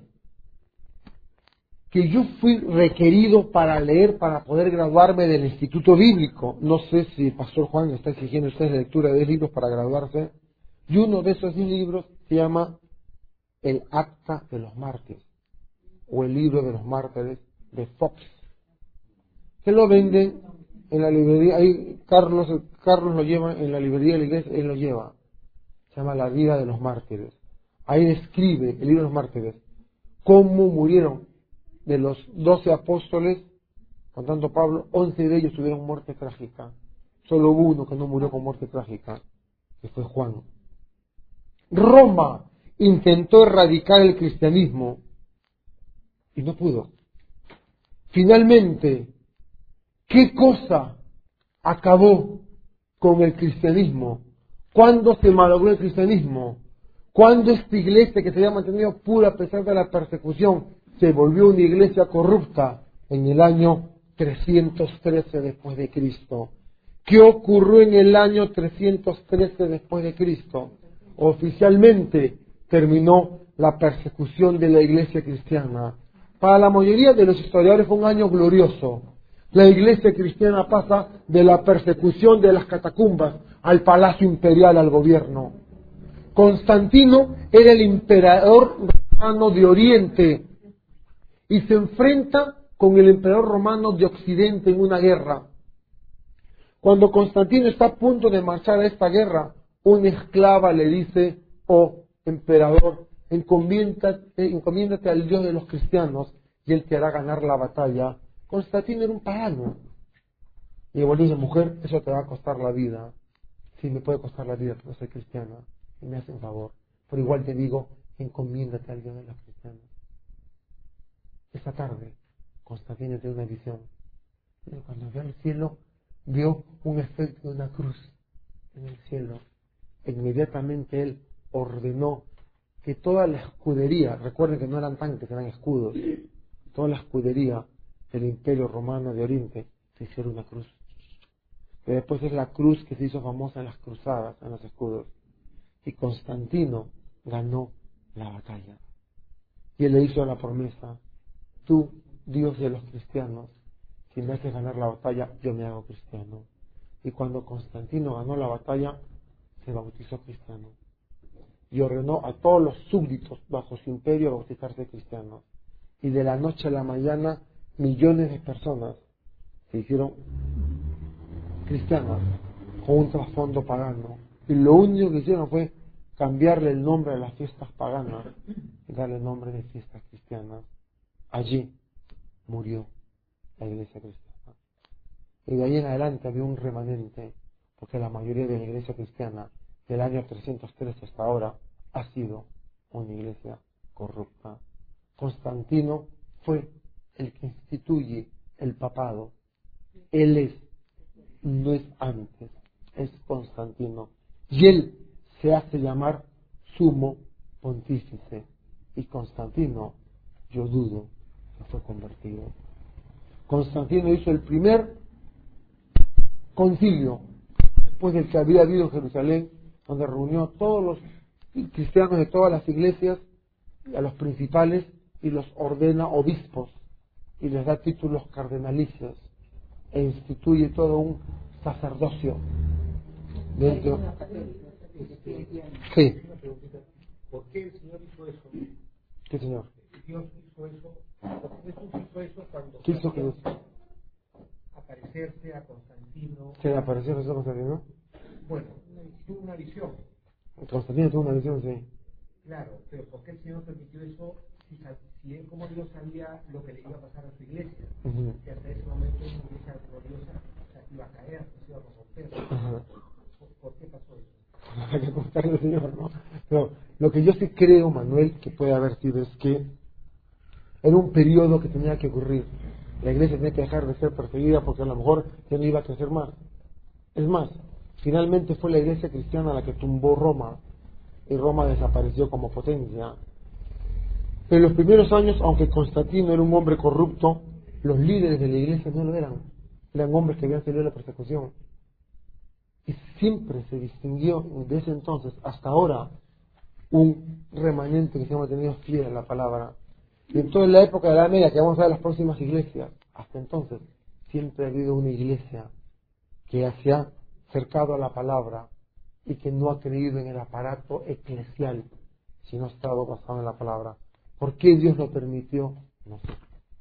que yo fui requerido para leer para poder graduarme del Instituto Bíblico. No sé si el Pastor Juan está exigiendo a ustedes la lectura de libros para graduarse. Y uno de esos libros se llama El Acta de los Mártires, o el Libro de los Mártires de Fox, que lo venden en la librería. Ahí Carlos lo lleva en la librería de la iglesia, él lo lleva. Se llama La vida de los mártires. Ahí describe el libro de los mártires cómo murieron. De los 12 apóstoles, contando Pablo, 11 de ellos tuvieron muerte trágica. Solo hubo uno que no murió con muerte trágica, que fue Juan. Roma intentó erradicar el cristianismo y no pudo. Finalmente, ¿qué cosa acabó con el cristianismo? ¿Cuándo se malogró el cristianismo? ¿Cuándo esta iglesia que se había mantenido pura a pesar de la persecución se volvió una iglesia corrupta? En el año 313 después de Cristo. ¿Qué ocurrió en el año 313 después de Cristo? Oficialmente terminó la persecución de la iglesia cristiana. Para la mayoría de los historiadores fue un año glorioso. La iglesia cristiana pasa de la persecución de las catacumbas al palacio imperial, al gobierno. Constantino era el emperador romano de Oriente y se enfrenta con el emperador romano de Occidente en una guerra. Cuando Constantino está a punto de marchar a esta guerra, una esclava le dice: oh emperador, encomiéndate al Dios de los cristianos y Él te hará ganar la batalla. Constantino era un pagano. Y le dice: mujer, eso te va a costar la vida. Sí, me puede costar la vida, pero soy cristiana y me hacen favor. Pero igual te digo, encomiéndate al Dios de los cristianos. Esa tarde, Constantino tiene una visión. Y cuando vio al cielo, vio un efecto de una cruz en el cielo. Inmediatamente él ordenó que toda la escudería, recuerden que no eran tanques, eran escudos, toda la escudería del Imperio Romano de Oriente se hicieron una cruz. Que después es la cruz que se hizo famosa en las cruzadas, en los escudos. Y Constantino ganó la batalla. Y él le hizo la promesa: tú, Dios de los cristianos, si me haces ganar la batalla, yo me hago cristiano. Y cuando Constantino ganó la batalla, se bautizó cristiano. Y ordenó a todos los súbditos bajo su imperio a bautizarse cristianos. Y de la noche a la mañana, millones de personas se hicieron cristianas con un trasfondo pagano. Y lo único que hicieron fue cambiarle el nombre a las fiestas paganas y darle el nombre de fiestas cristianas. Allí murió la iglesia cristiana. Y de ahí en adelante había un remanente, porque la mayoría de la iglesia cristiana del año 313 hasta ahora ha sido una iglesia corrupta. Constantino fue el que instituye el papado. Él es, no es antes, es Constantino. Y él se hace llamar sumo pontífice. Y Constantino, yo dudo que fue convertido. Constantino hizo el primer concilio después del que había habido en Jerusalén, donde reunió a todos los cristianos de todas las iglesias, a los principales, y los ordena obispos y les da títulos cardenalicios e instituye todo un sacerdocio dentro. Sí. ¿Por qué el Señor hizo eso? ¿Qué señor? Dios hizo eso. Jesús hizo eso cuando ¿Qué hizo Jesús? aparecerse a Constantino. ¿Se le apareció Jesús a Constantino? Bueno, tuvo una visión. Constantino tuvo una visión, sí. Claro, pero ¿por qué el Señor permitió eso si él como Dios sabía lo que le iba a pasar a su iglesia? Que hasta ese momento una iglesia gloriosa iba a caer, se iba a corromper. ¿Por qué pasó eso? Hay que contarle al Señor, ¿no? Pero lo que yo sí creo, Manuel, que puede haber sido es que era un periodo que tenía que ocurrir. La iglesia tenía que dejar de ser perseguida porque a lo mejor ya no iba a crecer más. Es más, finalmente fue la iglesia cristiana la que tumbó Roma y Roma desapareció como potencia. En los primeros años, aunque Constantino era un hombre corrupto, los líderes de la iglesia no lo eran. Eran hombres que habían salido de la persecución. Y siempre se distinguió desde ese entonces hasta ahora un remanente que se ha mantenido fiel a la palabra. Y en toda la época de la Edad Media, que vamos a ver las próximas iglesias, hasta entonces siempre ha habido una iglesia que se ha acercado a la palabra y que no ha creído en el aparato eclesial, sino ha estado basado en la palabra. ¿Por qué Dios lo permitió? No sé.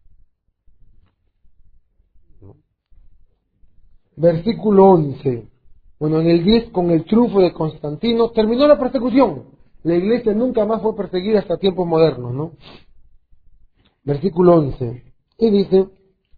No. Versículo 11. Bueno, en el 10, con el triunfo de Constantino, terminó la persecución. La iglesia nunca más fue perseguida hasta tiempos modernos, ¿no? Versículo 11. Y dice: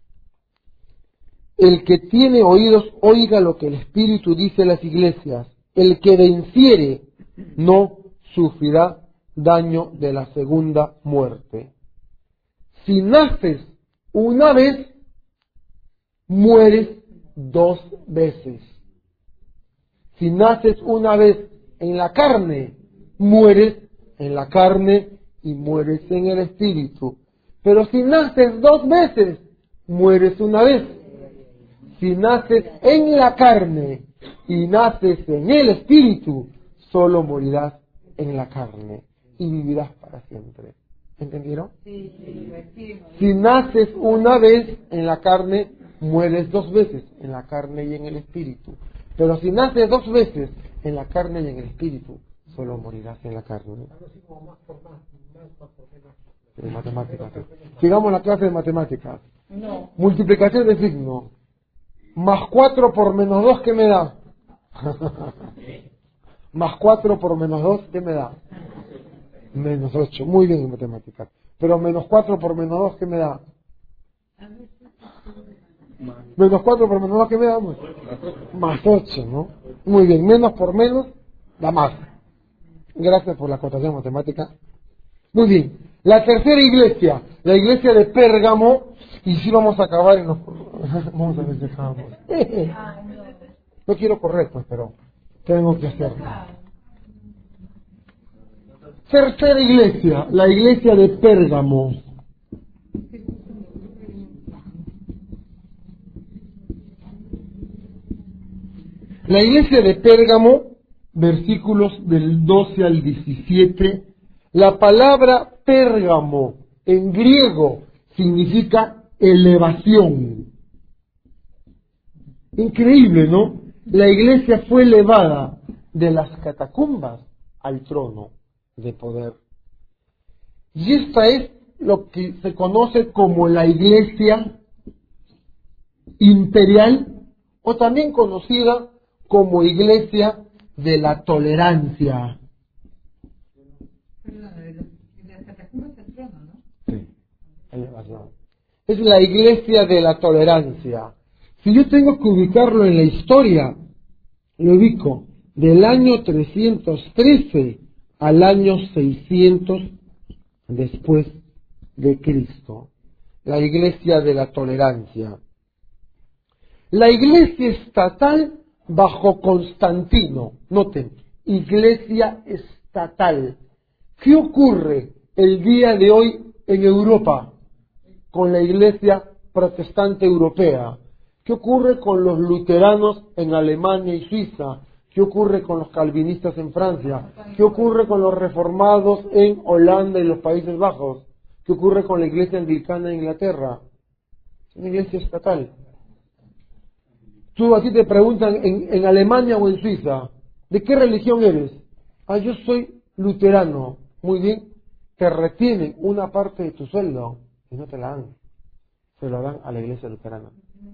el que tiene oídos, oiga lo que el Espíritu dice a las iglesias. El que venciere no sufrirá daño de la segunda muerte. Si naces una vez, mueres dos veces. Si naces una vez en la carne, mueres en la carne y mueres en el espíritu. Pero si naces dos veces, mueres una vez. Si naces en la carne y naces en el espíritu, solo morirás en la carne y vivirás para siempre. ¿Entendieron? Si naces una vez en la carne, mueres dos veces, en la carne y en el espíritu. Pero si naces dos veces en la carne y en el espíritu, solo morirás en la carne. De matemáticas. Sigamos la clase de matemáticas. Multiplicación de signo. Más 4 por menos 2, ¿qué me da? Más 4 por menos 2, ¿qué me da? Menos 8. Muy bien en matemáticas. Pero menos 4 por menos 2, ¿qué me da? Menos 4 por menos 2, ¿qué me da? Más 8, ¿no? Muy bien. Menos por menos da más. Gracias por la acotación matemática. Muy bien. La tercera iglesia, la iglesia de Pérgamo. Y si vamos a acabar en los... Vamos a ver si acabamos. No quiero correr, pues, pero tengo que hacerlo. Tercera iglesia, la iglesia de Pérgamo. La iglesia de Pérgamo, versículos del 12 al 17, la palabra Pérgamo en griego significa elevación. Increíble, ¿no? La iglesia fue elevada de las catacumbas al trono de poder. Y esta es lo que se conoce como la iglesia imperial, o también conocida como iglesia de la tolerancia. Sí, elevación. Es la iglesia de la tolerancia. Si yo tengo que ubicarlo en la historia, lo ubico del año 313 al año 600 después de Cristo. La iglesia de la tolerancia. La iglesia estatal bajo Constantino. Noten, iglesia estatal. ¿Qué ocurre el día de hoy en Europa con la iglesia protestante europea? ¿Qué ocurre con los luteranos en Alemania y Suiza? ¿Qué ocurre con los calvinistas en Francia? ¿Qué ocurre con los reformados en Holanda y los Países Bajos? ¿Qué ocurre con la iglesia anglicana en Inglaterra? Es una iglesia estatal. Tú a ti te preguntan en Alemania o en Suiza, ¿de qué religión eres? Ah, yo soy luterano. Muy bien, te retienen una parte de tu sueldo y no te la dan. Se la dan a la iglesia luterana.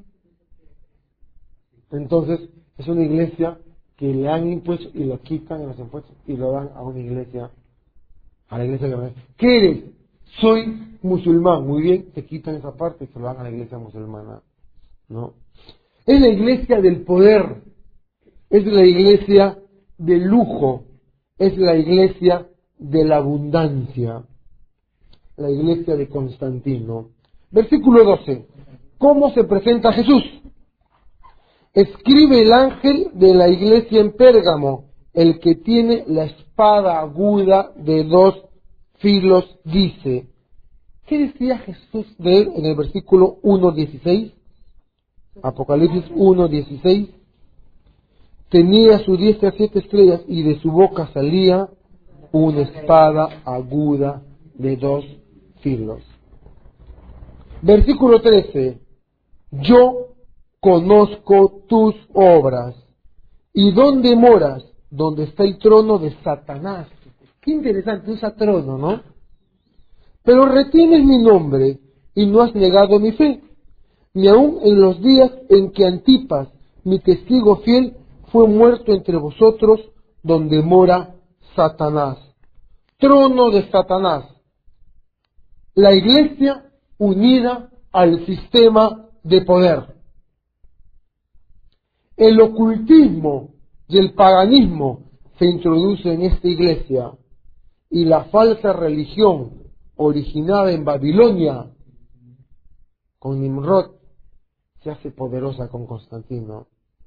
Entonces, es una iglesia que le han impuesto y lo quitan en los impuestos y lo dan a una iglesia, a la iglesia que... ¿Qué eres? Soy musulmán. Muy bien, te quitan esa parte y se lo dan a la iglesia musulmana. ¿No? Es la iglesia del poder, es la iglesia del lujo, es la iglesia de la abundancia, la iglesia de Constantino. Versículo 12. ¿Cómo se presenta Jesús? Escribe el ángel de la iglesia en Pérgamo, el que tiene la espada aguda de 2 filos, dice. ¿Qué decía Jesús de él en el versículo 1:16? Apocalipsis 1:16. Tenía a su diestra 7 estrellas y de su boca salía una espada aguda de 2 filos. Versículo 13. Yo conozco tus obras. ¿Y dónde moras? Donde está el trono de Satanás. Qué interesante, usa trono, ¿no? Pero retienes mi nombre y no has negado mi fe, ni aun en los días en que Antipas, mi testigo fiel, fue muerto entre vosotros, donde mora Satanás. Trono de Satanás. La iglesia unida al sistema de poder. El ocultismo y el paganismo se introduce en esta iglesia y la falsa religión originada en Babilonia con Nimrod se hace poderosa con Constantino.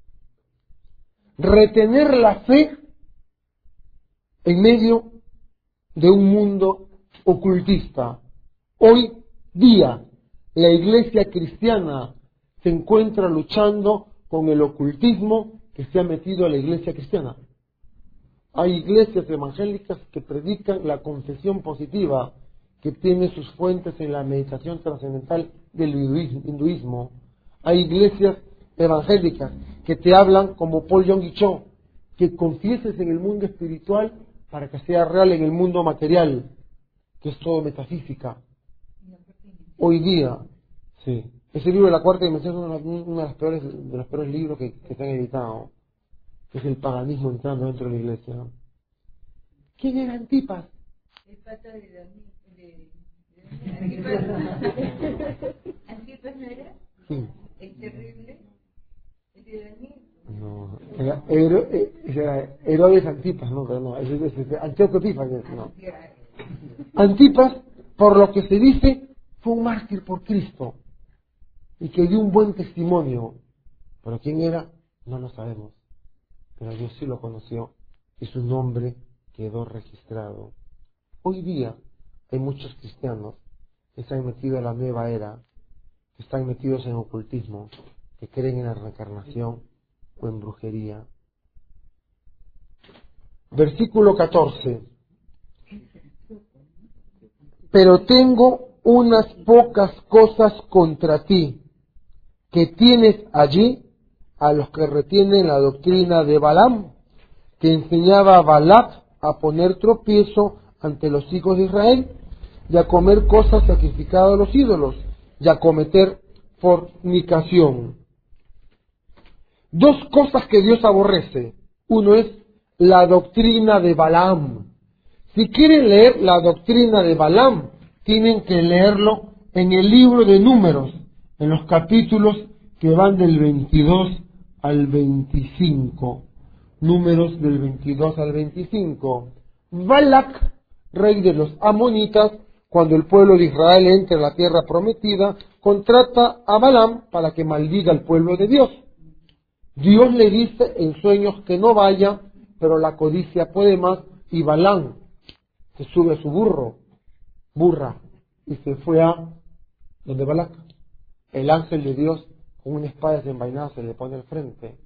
Retener la fe en medio de un mundo ocultista. Hoy día la iglesia cristiana se encuentra luchando con el ocultismo que se ha metido a la iglesia cristiana. Hay iglesias evangélicas que predican la confesión positiva, que tiene sus fuentes en la meditación trascendental del hinduismo. Hay iglesias evangélicas que te hablan como Paul Yonggi Cho, que confieses en el mundo espiritual para que sea real en el mundo material, que es todo metafísica. Hoy día, sí. Ese libro de la cuarta dimensión es uno de los peores libros que se han editado. Es el paganismo entrando dentro de la iglesia. ¿Quién era Antipas? El pata de Antipas no era. Sí. El terrible. El de Daniel. No, era Herodes Antipas, no, pero no, es Antíoco Epífanes, no. Antipas, por lo que se dice, fue un mártir por Cristo y que dio un buen testimonio. Pero quién era, no lo sabemos. Pero Dios sí lo conoció y su nombre quedó registrado. Hoy día hay muchos cristianos que se han metido a la nueva era, que están metidos en ocultismo, que creen en la reencarnación o en brujería. Versículo 14. Pero tengo unas pocas cosas contra ti, que tienes allí a los que retienen la doctrina de Balaam, que enseñaba a Balac a poner tropiezo ante los hijos de Israel, y a comer cosas sacrificadas a los ídolos, y a cometer fornicación. Dos cosas que Dios aborrece. Uno es la doctrina de Balaam. Si quieren leer la doctrina de Balaam, tienen que leerlo en el libro de Números, en los capítulos que van del 22 al 25. Números del 22 al 25. Balac, rey de los amonitas, cuando el pueblo de Israel entra en la tierra prometida, contrata a Balaam para que maldiga al pueblo de Dios. Dios le dice en sueños que no vaya, pero la codicia puede más, y Balaam se sube a su burra, y se fue a donde Balac. El ángel de Dios con una espada desenvainada se le pone al frente.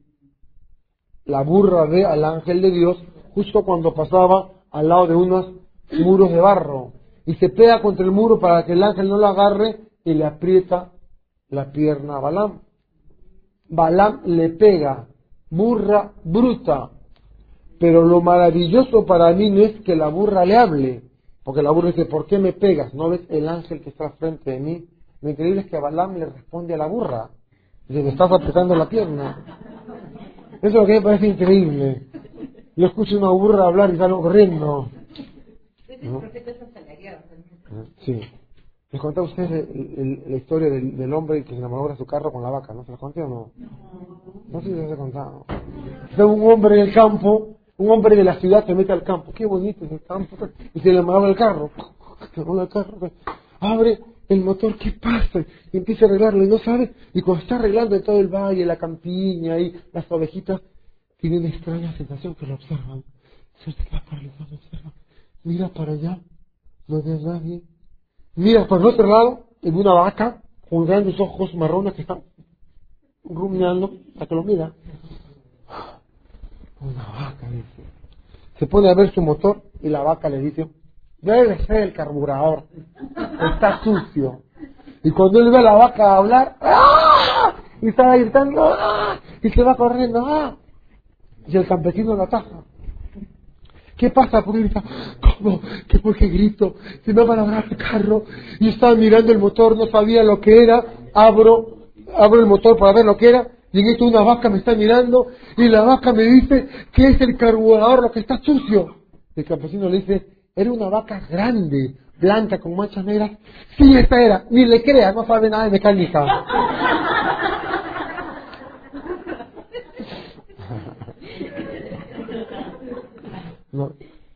La burra ve al ángel de Dios justo cuando pasaba al lado de unos muros de barro, y se pega contra el muro para que el ángel no lo agarre y le aprieta la pierna a Balaam. Balaam le pega, burra bruta. Pero lo maravilloso para mí no es que la burra le hable, porque la burra dice, ¿por qué me pegas? ¿No ves el ángel que está frente de mí? Lo increíble es que Balaam le responde a la burra, dice, me estás apretando la pierna. Eso es lo que me parece increíble. Yo escucho una burra hablar y salgo corriendo. ¿No? Sí. Les conté a ustedes la historia del hombre que se enamoró de su carro con la vaca, ¿no? ¿Se los conté o no? No sé si se los he contado. Está un hombre en el campo, un hombre de la ciudad se mete al campo. Qué bonito es el campo. Y se le amarraba el carro. Se amarra el carro. Abre el motor, ¿qué pasa? Y empieza a arreglarlo y no sabe. Y cuando está arreglando en todo el valle, la campiña y las ovejitas, tiene una extraña sensación que lo observan. Se queda paralizado, observa. Mira para allá, no ve a nadie. Mira por el otro lado, en una vaca, con grandes ojos marrones que están rumiando, hasta que lo mira. Una vaca, dice. Se pone a ver su motor y la vaca le dice, debe ser el carburador, está sucio. Y cuando él ve a la vaca hablar, ¡ah! Y está gritando, ¡ah! Y se va corriendo, ¡ah! Y el campesino lo ataja. ¿Qué pasa? Porque grita, ¿cómo? ¿Qué por qué grito? Se me va a labrar el carro. Y estaba mirando el motor, no sabía lo que era. Abro el motor para ver lo que era. Y en esto una vaca me está mirando. Y la vaca me dice que es el carburador lo que está sucio. El campesino le dice, era una vaca grande, blanca, con manchas negras. Sí, esta era. Ni le crea, no sabe nada de mecánica. No.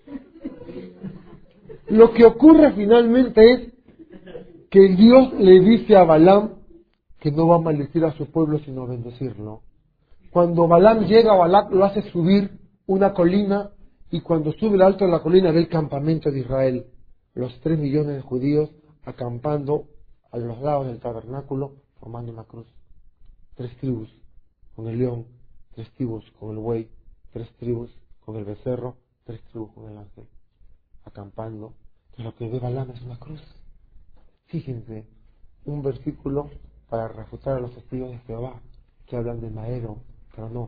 Lo que ocurre finalmente es que Dios le dice a Balaam que no va a maldecir a su pueblo sino bendecirlo. Cuando Balaam llega a Balac lo hace subir una colina y cuando sube al alto de la colina ve el campamento de Israel, los 3 millones de judíos acampando a los lados del tabernáculo formando una cruz. 3 tribus con el león, 3 tribus con el buey, 3 tribus con el becerro, 3 tribus con el ángel, acampando. Entonces lo que ve Balaam es una cruz. Fíjense, un versículo para refutar a los testigos de Jehová, que hablan de madero, pero no.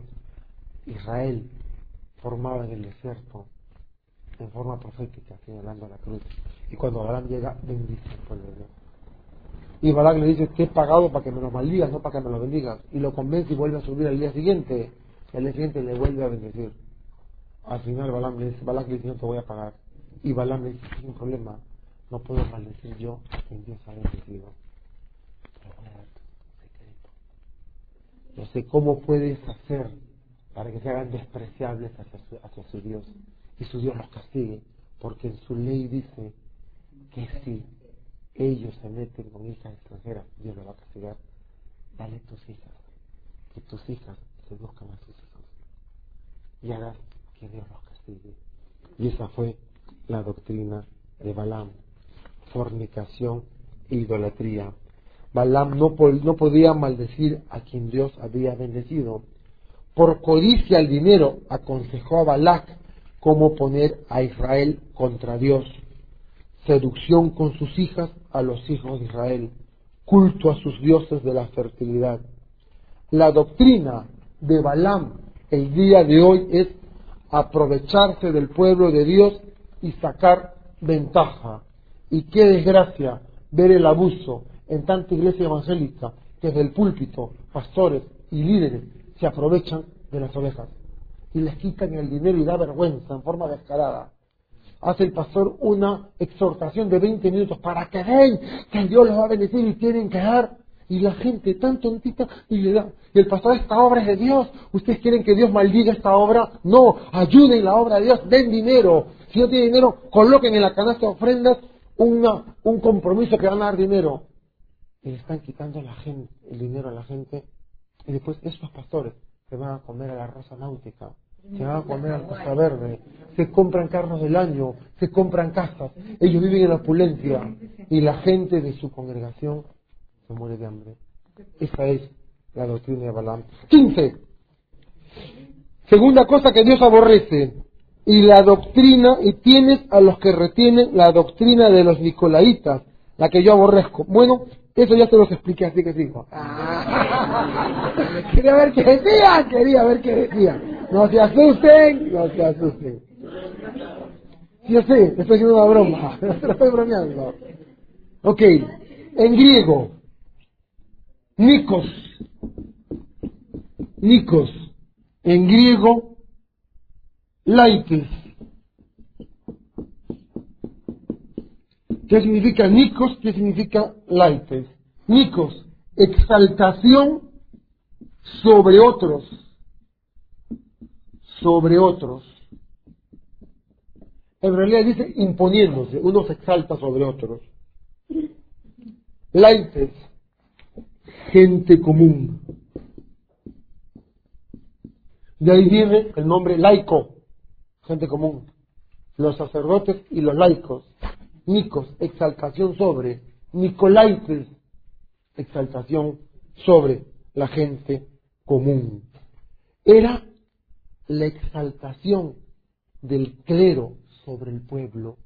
Israel formaba en el desierto, en forma profética, señalando a la cruz. Y cuando Balaam llega, bendice al pueblo de Dios. Y Balaam le dice, que he pagado para que me lo maldigas, no para que me lo bendigas. Y lo convence y vuelve a subir al día siguiente. Y al día siguiente le vuelve a bendecir. Al final Balaam le dice, no te voy a pagar. Y Balaam le dice, sin problema, no puedo maldecir yo a quien Dios ha bendecido. Pero voy a dar un secreto. No sé cómo puedes hacer para que se hagan despreciables hacia su Dios. Y su Dios los castigue. Porque en su ley dice que si ellos se meten con hijas extranjeras, Dios los va a castigar. Dale tus hijas, que tus hijas seduzcan a sus hijos y hagas que Dios los castigue. Y esa fue la doctrina de Balaam: fornicación e idolatría. Balaam no podía maldecir a quien Dios había bendecido. Por codicia al dinero aconsejó a Balac cómo poner a Israel contra Dios. Seducción con sus hijas a los hijos de Israel, culto a sus dioses de la fertilidad. La doctrina de Balaam el día de hoy es aprovecharse del pueblo de Dios y sacar ventaja. Y qué desgracia ver el abuso en tanta iglesia evangélica que desde el púlpito pastores y líderes se aprovechan de las ovejas y les quitan el dinero y da vergüenza en forma descarada. Hace el pastor una exhortación de 20 minutos para que vean que Dios los va a bendecir y tienen que dar. Y la gente tan tontita y le da. Y el pastor, esta obra es de Dios. ¿Ustedes quieren que Dios maldiga esta obra? No, ayuden la obra de Dios, den dinero. Si no tienen dinero, coloquen en la canasta de ofrendas un compromiso que van a dar dinero. Y le están quitando el dinero a la gente. Y después estos pastores se van a comer a la Rosa Náutica, se van a comer al Costa Verde, se compran carros del año, se compran casas, ellos viven en la opulencia y la gente de su congregación se muere de hambre. Esa es la doctrina de Balaam. 15. Segunda cosa que Dios aborrece, y la doctrina, y tienes a los que retienen la doctrina de los nicolaitas, la que yo aborrezco. Bueno, eso ya se los expliqué, así que digo. Quería ver qué decían. No se asusten. Yo sé, estoy haciendo una broma, estoy bromeando. Ok, en griego, Nikos, en griego, Laites. ¿Qué significa Nikos? ¿Qué significa Laites? Nikos, exaltación sobre otros. En realidad dice imponiéndose, uno se exalta sobre otros. Laites, gente común. De ahí viene el nombre laico, gente común. Los sacerdotes y los laicos. Nikos, exaltación sobre. Nicolaites, exaltación sobre la gente común. Era la exaltación del clero sobre el pueblo.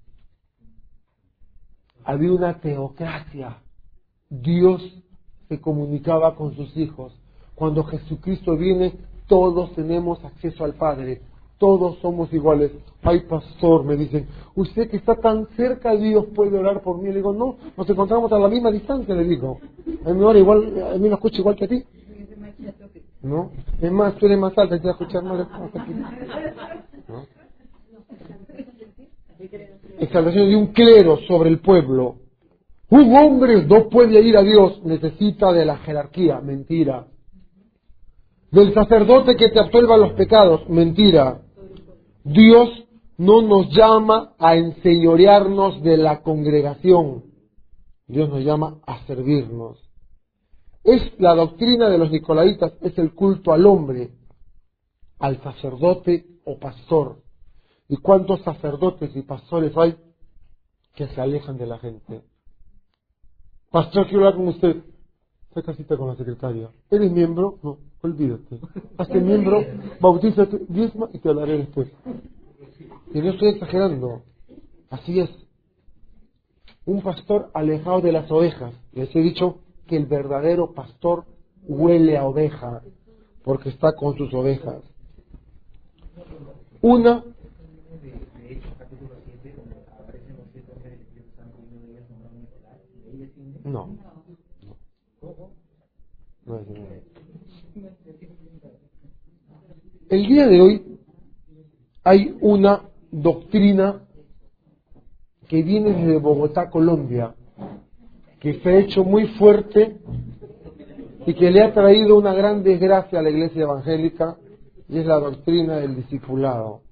Había una teocracia. Dios se comunicaba con sus hijos. Cuando Jesucristo viene, todos tenemos acceso al Padre. Todos somos iguales. Ay, pastor, me dicen, usted que está tan cerca de Dios puede orar por mí. Le digo, no, nos encontramos a la misma distancia, le digo. A mí lo escucha igual que a ti. ¿No? Es más, tú eres más alta y te vas a escuchar más aquí. ¿No? Exaltación de un clero sobre el pueblo. Un hombre no puede ir a Dios, necesita de la jerarquía. Mentira. Del sacerdote que te absuelva los pecados. Mentira. Dios no nos llama a enseñorearnos de la congregación. Dios nos llama a servirnos. Es la doctrina de los nicolaitas, es el culto al hombre, al sacerdote o pastor. ¿Y cuántos sacerdotes y pastores hay que se alejan de la gente? Pastor, quiero hablar con usted. Saca cita con la secretaria. ¿Eres miembro? No, olvídate. Hazte miembro, bautízate, diezma y te hablaré después. Y no estoy exagerando. Así es. Un pastor alejado de las ovejas. Les he dicho que el verdadero pastor huele a oveja porque está con sus ovejas. Una. De hecho, capítulo 7, donde aparecen los 7 hombres del Espíritu Santo y uno de ellos nombrado Nicolás, y de ahí desciende. No. ¿Cómo? No es nada. El día de hoy hay una doctrina que viene desde Bogotá, Colombia, que se ha hecho muy fuerte y que le ha traído una gran desgracia a la iglesia evangélica, y es la doctrina del discipulado.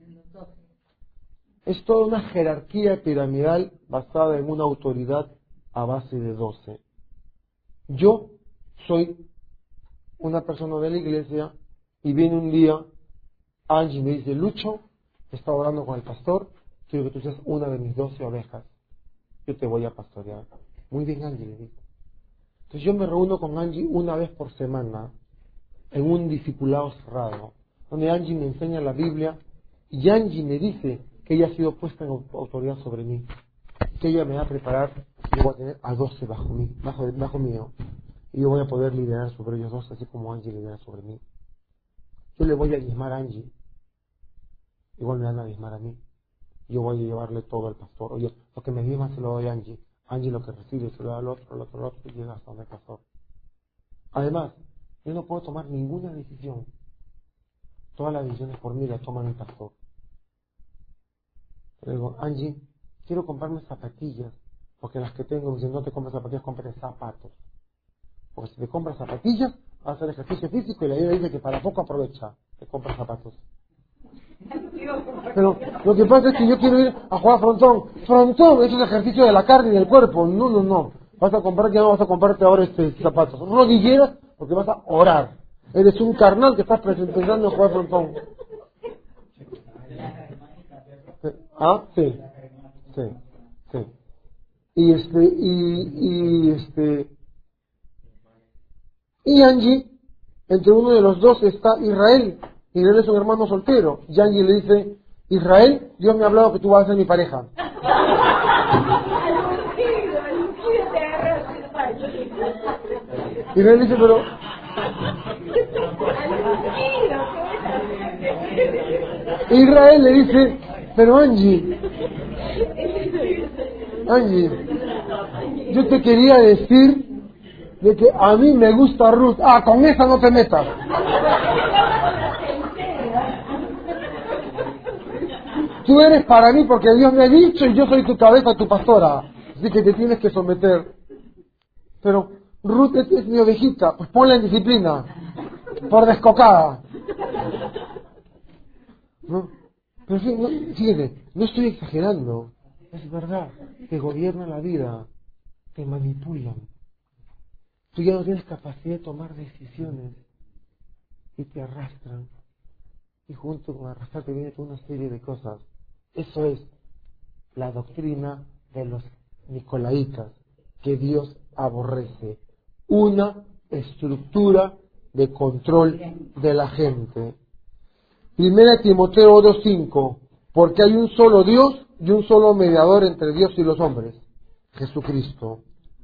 Es toda una jerarquía piramidal basada en una autoridad a base de 12. Yo soy una persona de la iglesia y viene un día Angie me dice: Lucho, está orando con el pastor, quiero que tú seas una de mis 12 ovejas, yo te voy a pastorear. Muy bien, Angie, le digo. Entonces yo me reúno con Angie una vez por semana en un discipulado cerrado, donde Angie me enseña la Biblia y Angie me dice que ella ha sido puesta en autoridad sobre mí, que ella me va a preparar, yo voy a tener a 12 bajo mío, y yo voy a poder liderar sobre ellos 12, así como Angie lidera sobre mí. Yo le voy a diezmar a Angie, igual me van a diezmar a mí. Yo voy a llevarle todo al pastor. Oye, lo que me diezma se lo doy a Angie. Angie lo que recibe se lo da al otro, y llega hasta donde el pastor. Además, yo no puedo tomar ninguna decisión. Todas las decisiones por mí las toma mi pastor. Le digo: Angie, quiero comprarme zapatillas, porque las que tengo me dicen: no te compres zapatillas, cómprate zapatos. Porque si te compras zapatillas, vas a hacer ejercicio físico, y la Biblia dice que para poco aprovecha, te compras zapatos. Pero lo que pasa es que yo quiero ir a jugar frontón. Frontón, eso es ejercicio de la carne y del cuerpo. No. Vas a comprar, que no vas a comprarte ahora zapatos. Rodilleras, porque vas a orar. Eres un carnal que estás pensando en jugar frontón. ¿Ah? Sí. Y Angie, entre uno de los dos está Israel. Israel es un hermano soltero. Y Angie le dice: Israel, Dios me ha hablado que tú vas a ser mi pareja. Israel dice: pero... Israel le dice: pero Angie, yo te quería decir de que a mí me gusta Ruth. Ah, con esa no te metas. Tú eres para mí porque Dios me ha dicho y yo soy tu cabeza, tu pastora. Así que te tienes que someter. Pero Ruth es mi ovejita, pues ponla en disciplina. Por descocada. ¿No? Pero fíjate, no estoy exagerando. Es verdad, te gobiernan la vida, te manipulan. Tú ya no tienes capacidad de tomar decisiones y te arrastran. Y junto con arrastrarte viene toda una serie de cosas. Eso es la doctrina de los nicolaitas, que Dios aborrece. Una estructura de control de la gente. 1 Timoteo 2:5, porque hay un solo Dios y un solo mediador entre Dios y los hombres, Jesucristo.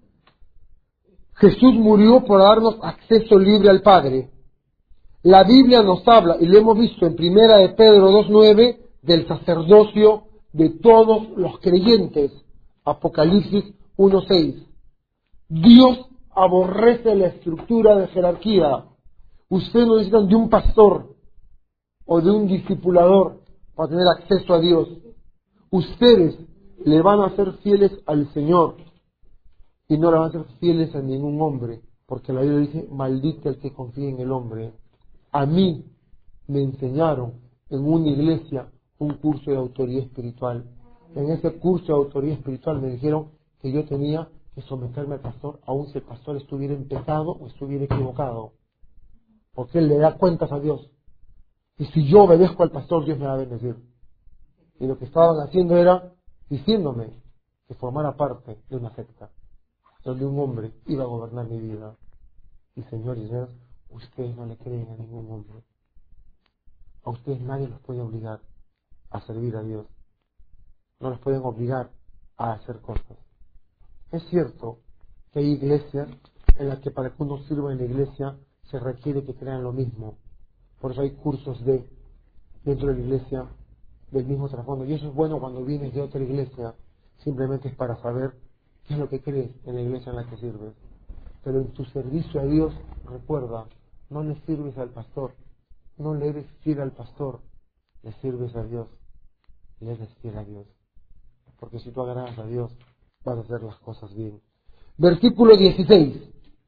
Jesús murió por darnos acceso libre al Padre. La Biblia nos habla, y lo hemos visto en 1 de Pedro 2:9, del sacerdocio de todos los creyentes. Apocalipsis 1:6. Dios aborrece la estructura de jerarquía. Ustedes no necesitan de un pastor o de un discipulador para tener acceso a Dios. Ustedes le van a ser fieles al Señor y no le van a ser fieles a ningún hombre, porque la Biblia dice: maldito el que confía en el hombre. A mí me enseñaron en una iglesia un curso de autoridad espiritual. En ese curso de autoridad espiritual me dijeron que yo tenía que someterme al pastor, aun si el pastor estuviera en pecado o estuviera equivocado, porque él le da cuentas a Dios. Y si yo obedezco al pastor, Dios me va a bendecir. Y lo que estaban haciendo era diciéndome que formara parte de una secta. donde un hombre iba a gobernar mi vida. Y señores y señoras, ustedes no le creen a ningún hombre. A ustedes nadie los puede obligar a servir a Dios. No los pueden obligar a hacer cosas. Es cierto que hay iglesias en las que para que uno sirva en la iglesia se requiere que crean lo mismo. Por eso hay cursos dentro de la iglesia del mismo trasfondo. Y eso es bueno cuando vienes de otra iglesia. Simplemente es para saber qué es lo que crees en la iglesia en la que sirves. Pero en tu servicio a Dios, recuerda, no le sirves al pastor, no le eres fiel al pastor, le sirves a Dios, le eres fiel a Dios. Porque si tú agradas a Dios, vas a hacer las cosas bien. Versículo 16.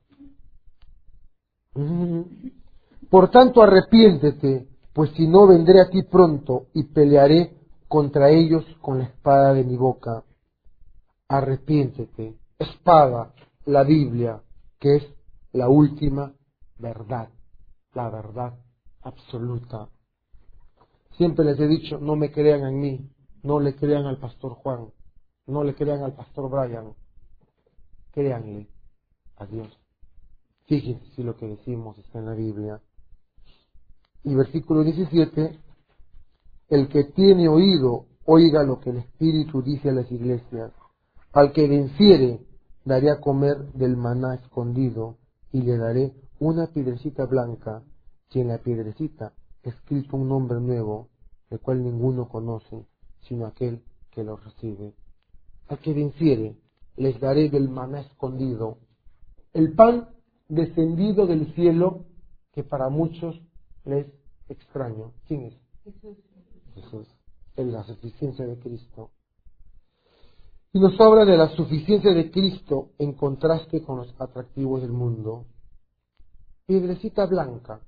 Por tanto, arrepiéntete, pues si no vendré a ti pronto y pelearé contra ellos con la espada de mi boca. Arrepiéntete. Espada, la Biblia, que es la última verdad, la verdad absoluta. Siempre les he dicho, no me crean en mí, no le crean al pastor Juan, no le crean al pastor Brian, créanle a Dios. Fíjense si lo que decimos está en la Biblia. Y versículo 17, el que tiene oído, oiga lo que el Espíritu dice a las iglesias. Al que venciere, daré a comer del maná escondido, y le daré una piedrecita blanca, y en la piedrecita escrito un nombre nuevo, el cual ninguno conoce, sino aquel que lo recibe. Al que venciere, les daré del maná escondido, el pan descendido del cielo, que para muchos les extraño. ¿Quién es? Jesús. Es la suficiencia de Cristo. Y nos habla de la suficiencia de Cristo en contraste con los atractivos del mundo. Piedrecita blanca.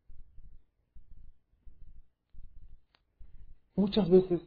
Muchas veces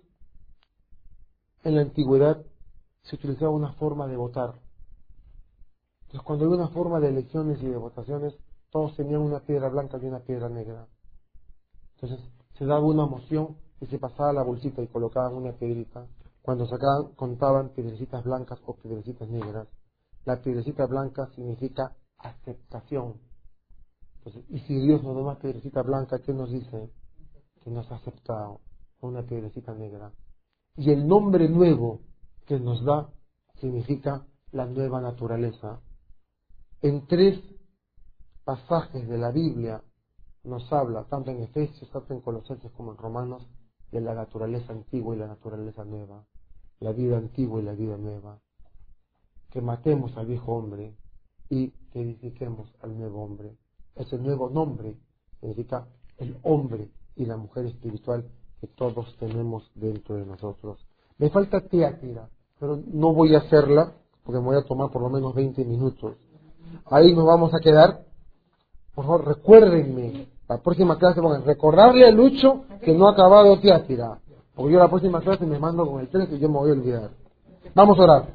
en la antigüedad se utilizaba una forma de votar. Entonces, cuando había una forma de elecciones y de votaciones, todos tenían una piedra blanca y una piedra negra. Entonces, se daba una moción y se pasaba la bolsita y colocaban una piedrita. Cuando sacaban, contaban piedrecitas blancas o piedrecitas negras. La piedrecita blanca significa aceptación. Entonces, y si Dios nos da una piedrecita blanca, ¿qué nos dice? Que nos ha aceptado una piedrecita negra. Y el nombre nuevo que nos da significa la nueva naturaleza. En 3 pasajes de la Biblia nos habla, tanto en Efesios, tanto en Colosenses como en Romanos, de la naturaleza antigua y la naturaleza nueva, la vida antigua y la vida nueva. Que matemos al viejo hombre y que edifiquemos al nuevo hombre. Ese nuevo nombre significa el hombre y la mujer espiritual que todos tenemos dentro de nosotros. Me falta Tiátira, pero no voy a hacerla porque me voy a tomar por lo menos 20 minutos. Ahí nos vamos a quedar. Por favor, recuérdenme, la próxima clase pongan, recordarle a Lucho que no ha acabado Tiátira, porque yo la próxima clase me mando con el 3 y yo me voy a olvidar. Vamos a orar.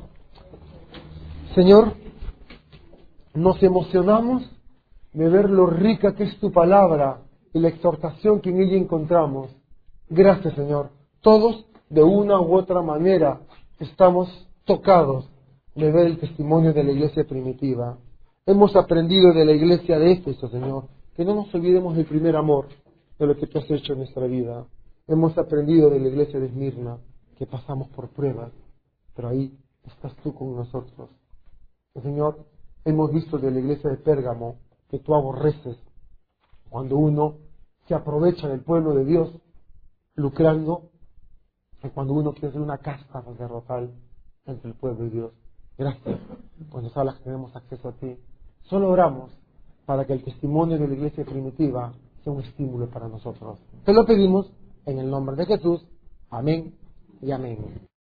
Señor, nos emocionamos de ver lo rica que es tu palabra y la exhortación que en ella encontramos. Gracias, Señor. Todos, de una u otra manera, estamos tocados de ver el testimonio de la iglesia primitiva. Hemos aprendido de la iglesia de Éfeso, Señor, que no nos olvidemos del primer amor, de lo que tú has hecho en nuestra vida. Hemos aprendido de la iglesia de Esmirna, que pasamos por pruebas, pero ahí estás tú con nosotros. Señor, hemos visto de la iglesia de Pérgamo que tú aborreces cuando uno se aprovecha del pueblo de Dios, lucrando, y cuando uno quiere hacer una casta sacerdotal entre el pueblo y Dios. Gracias, cuando sabes que tenemos acceso a ti. Solo oramos para que el testimonio de la iglesia primitiva sea un estímulo para nosotros. Te lo pedimos en el nombre de Jesús. Amén y amén.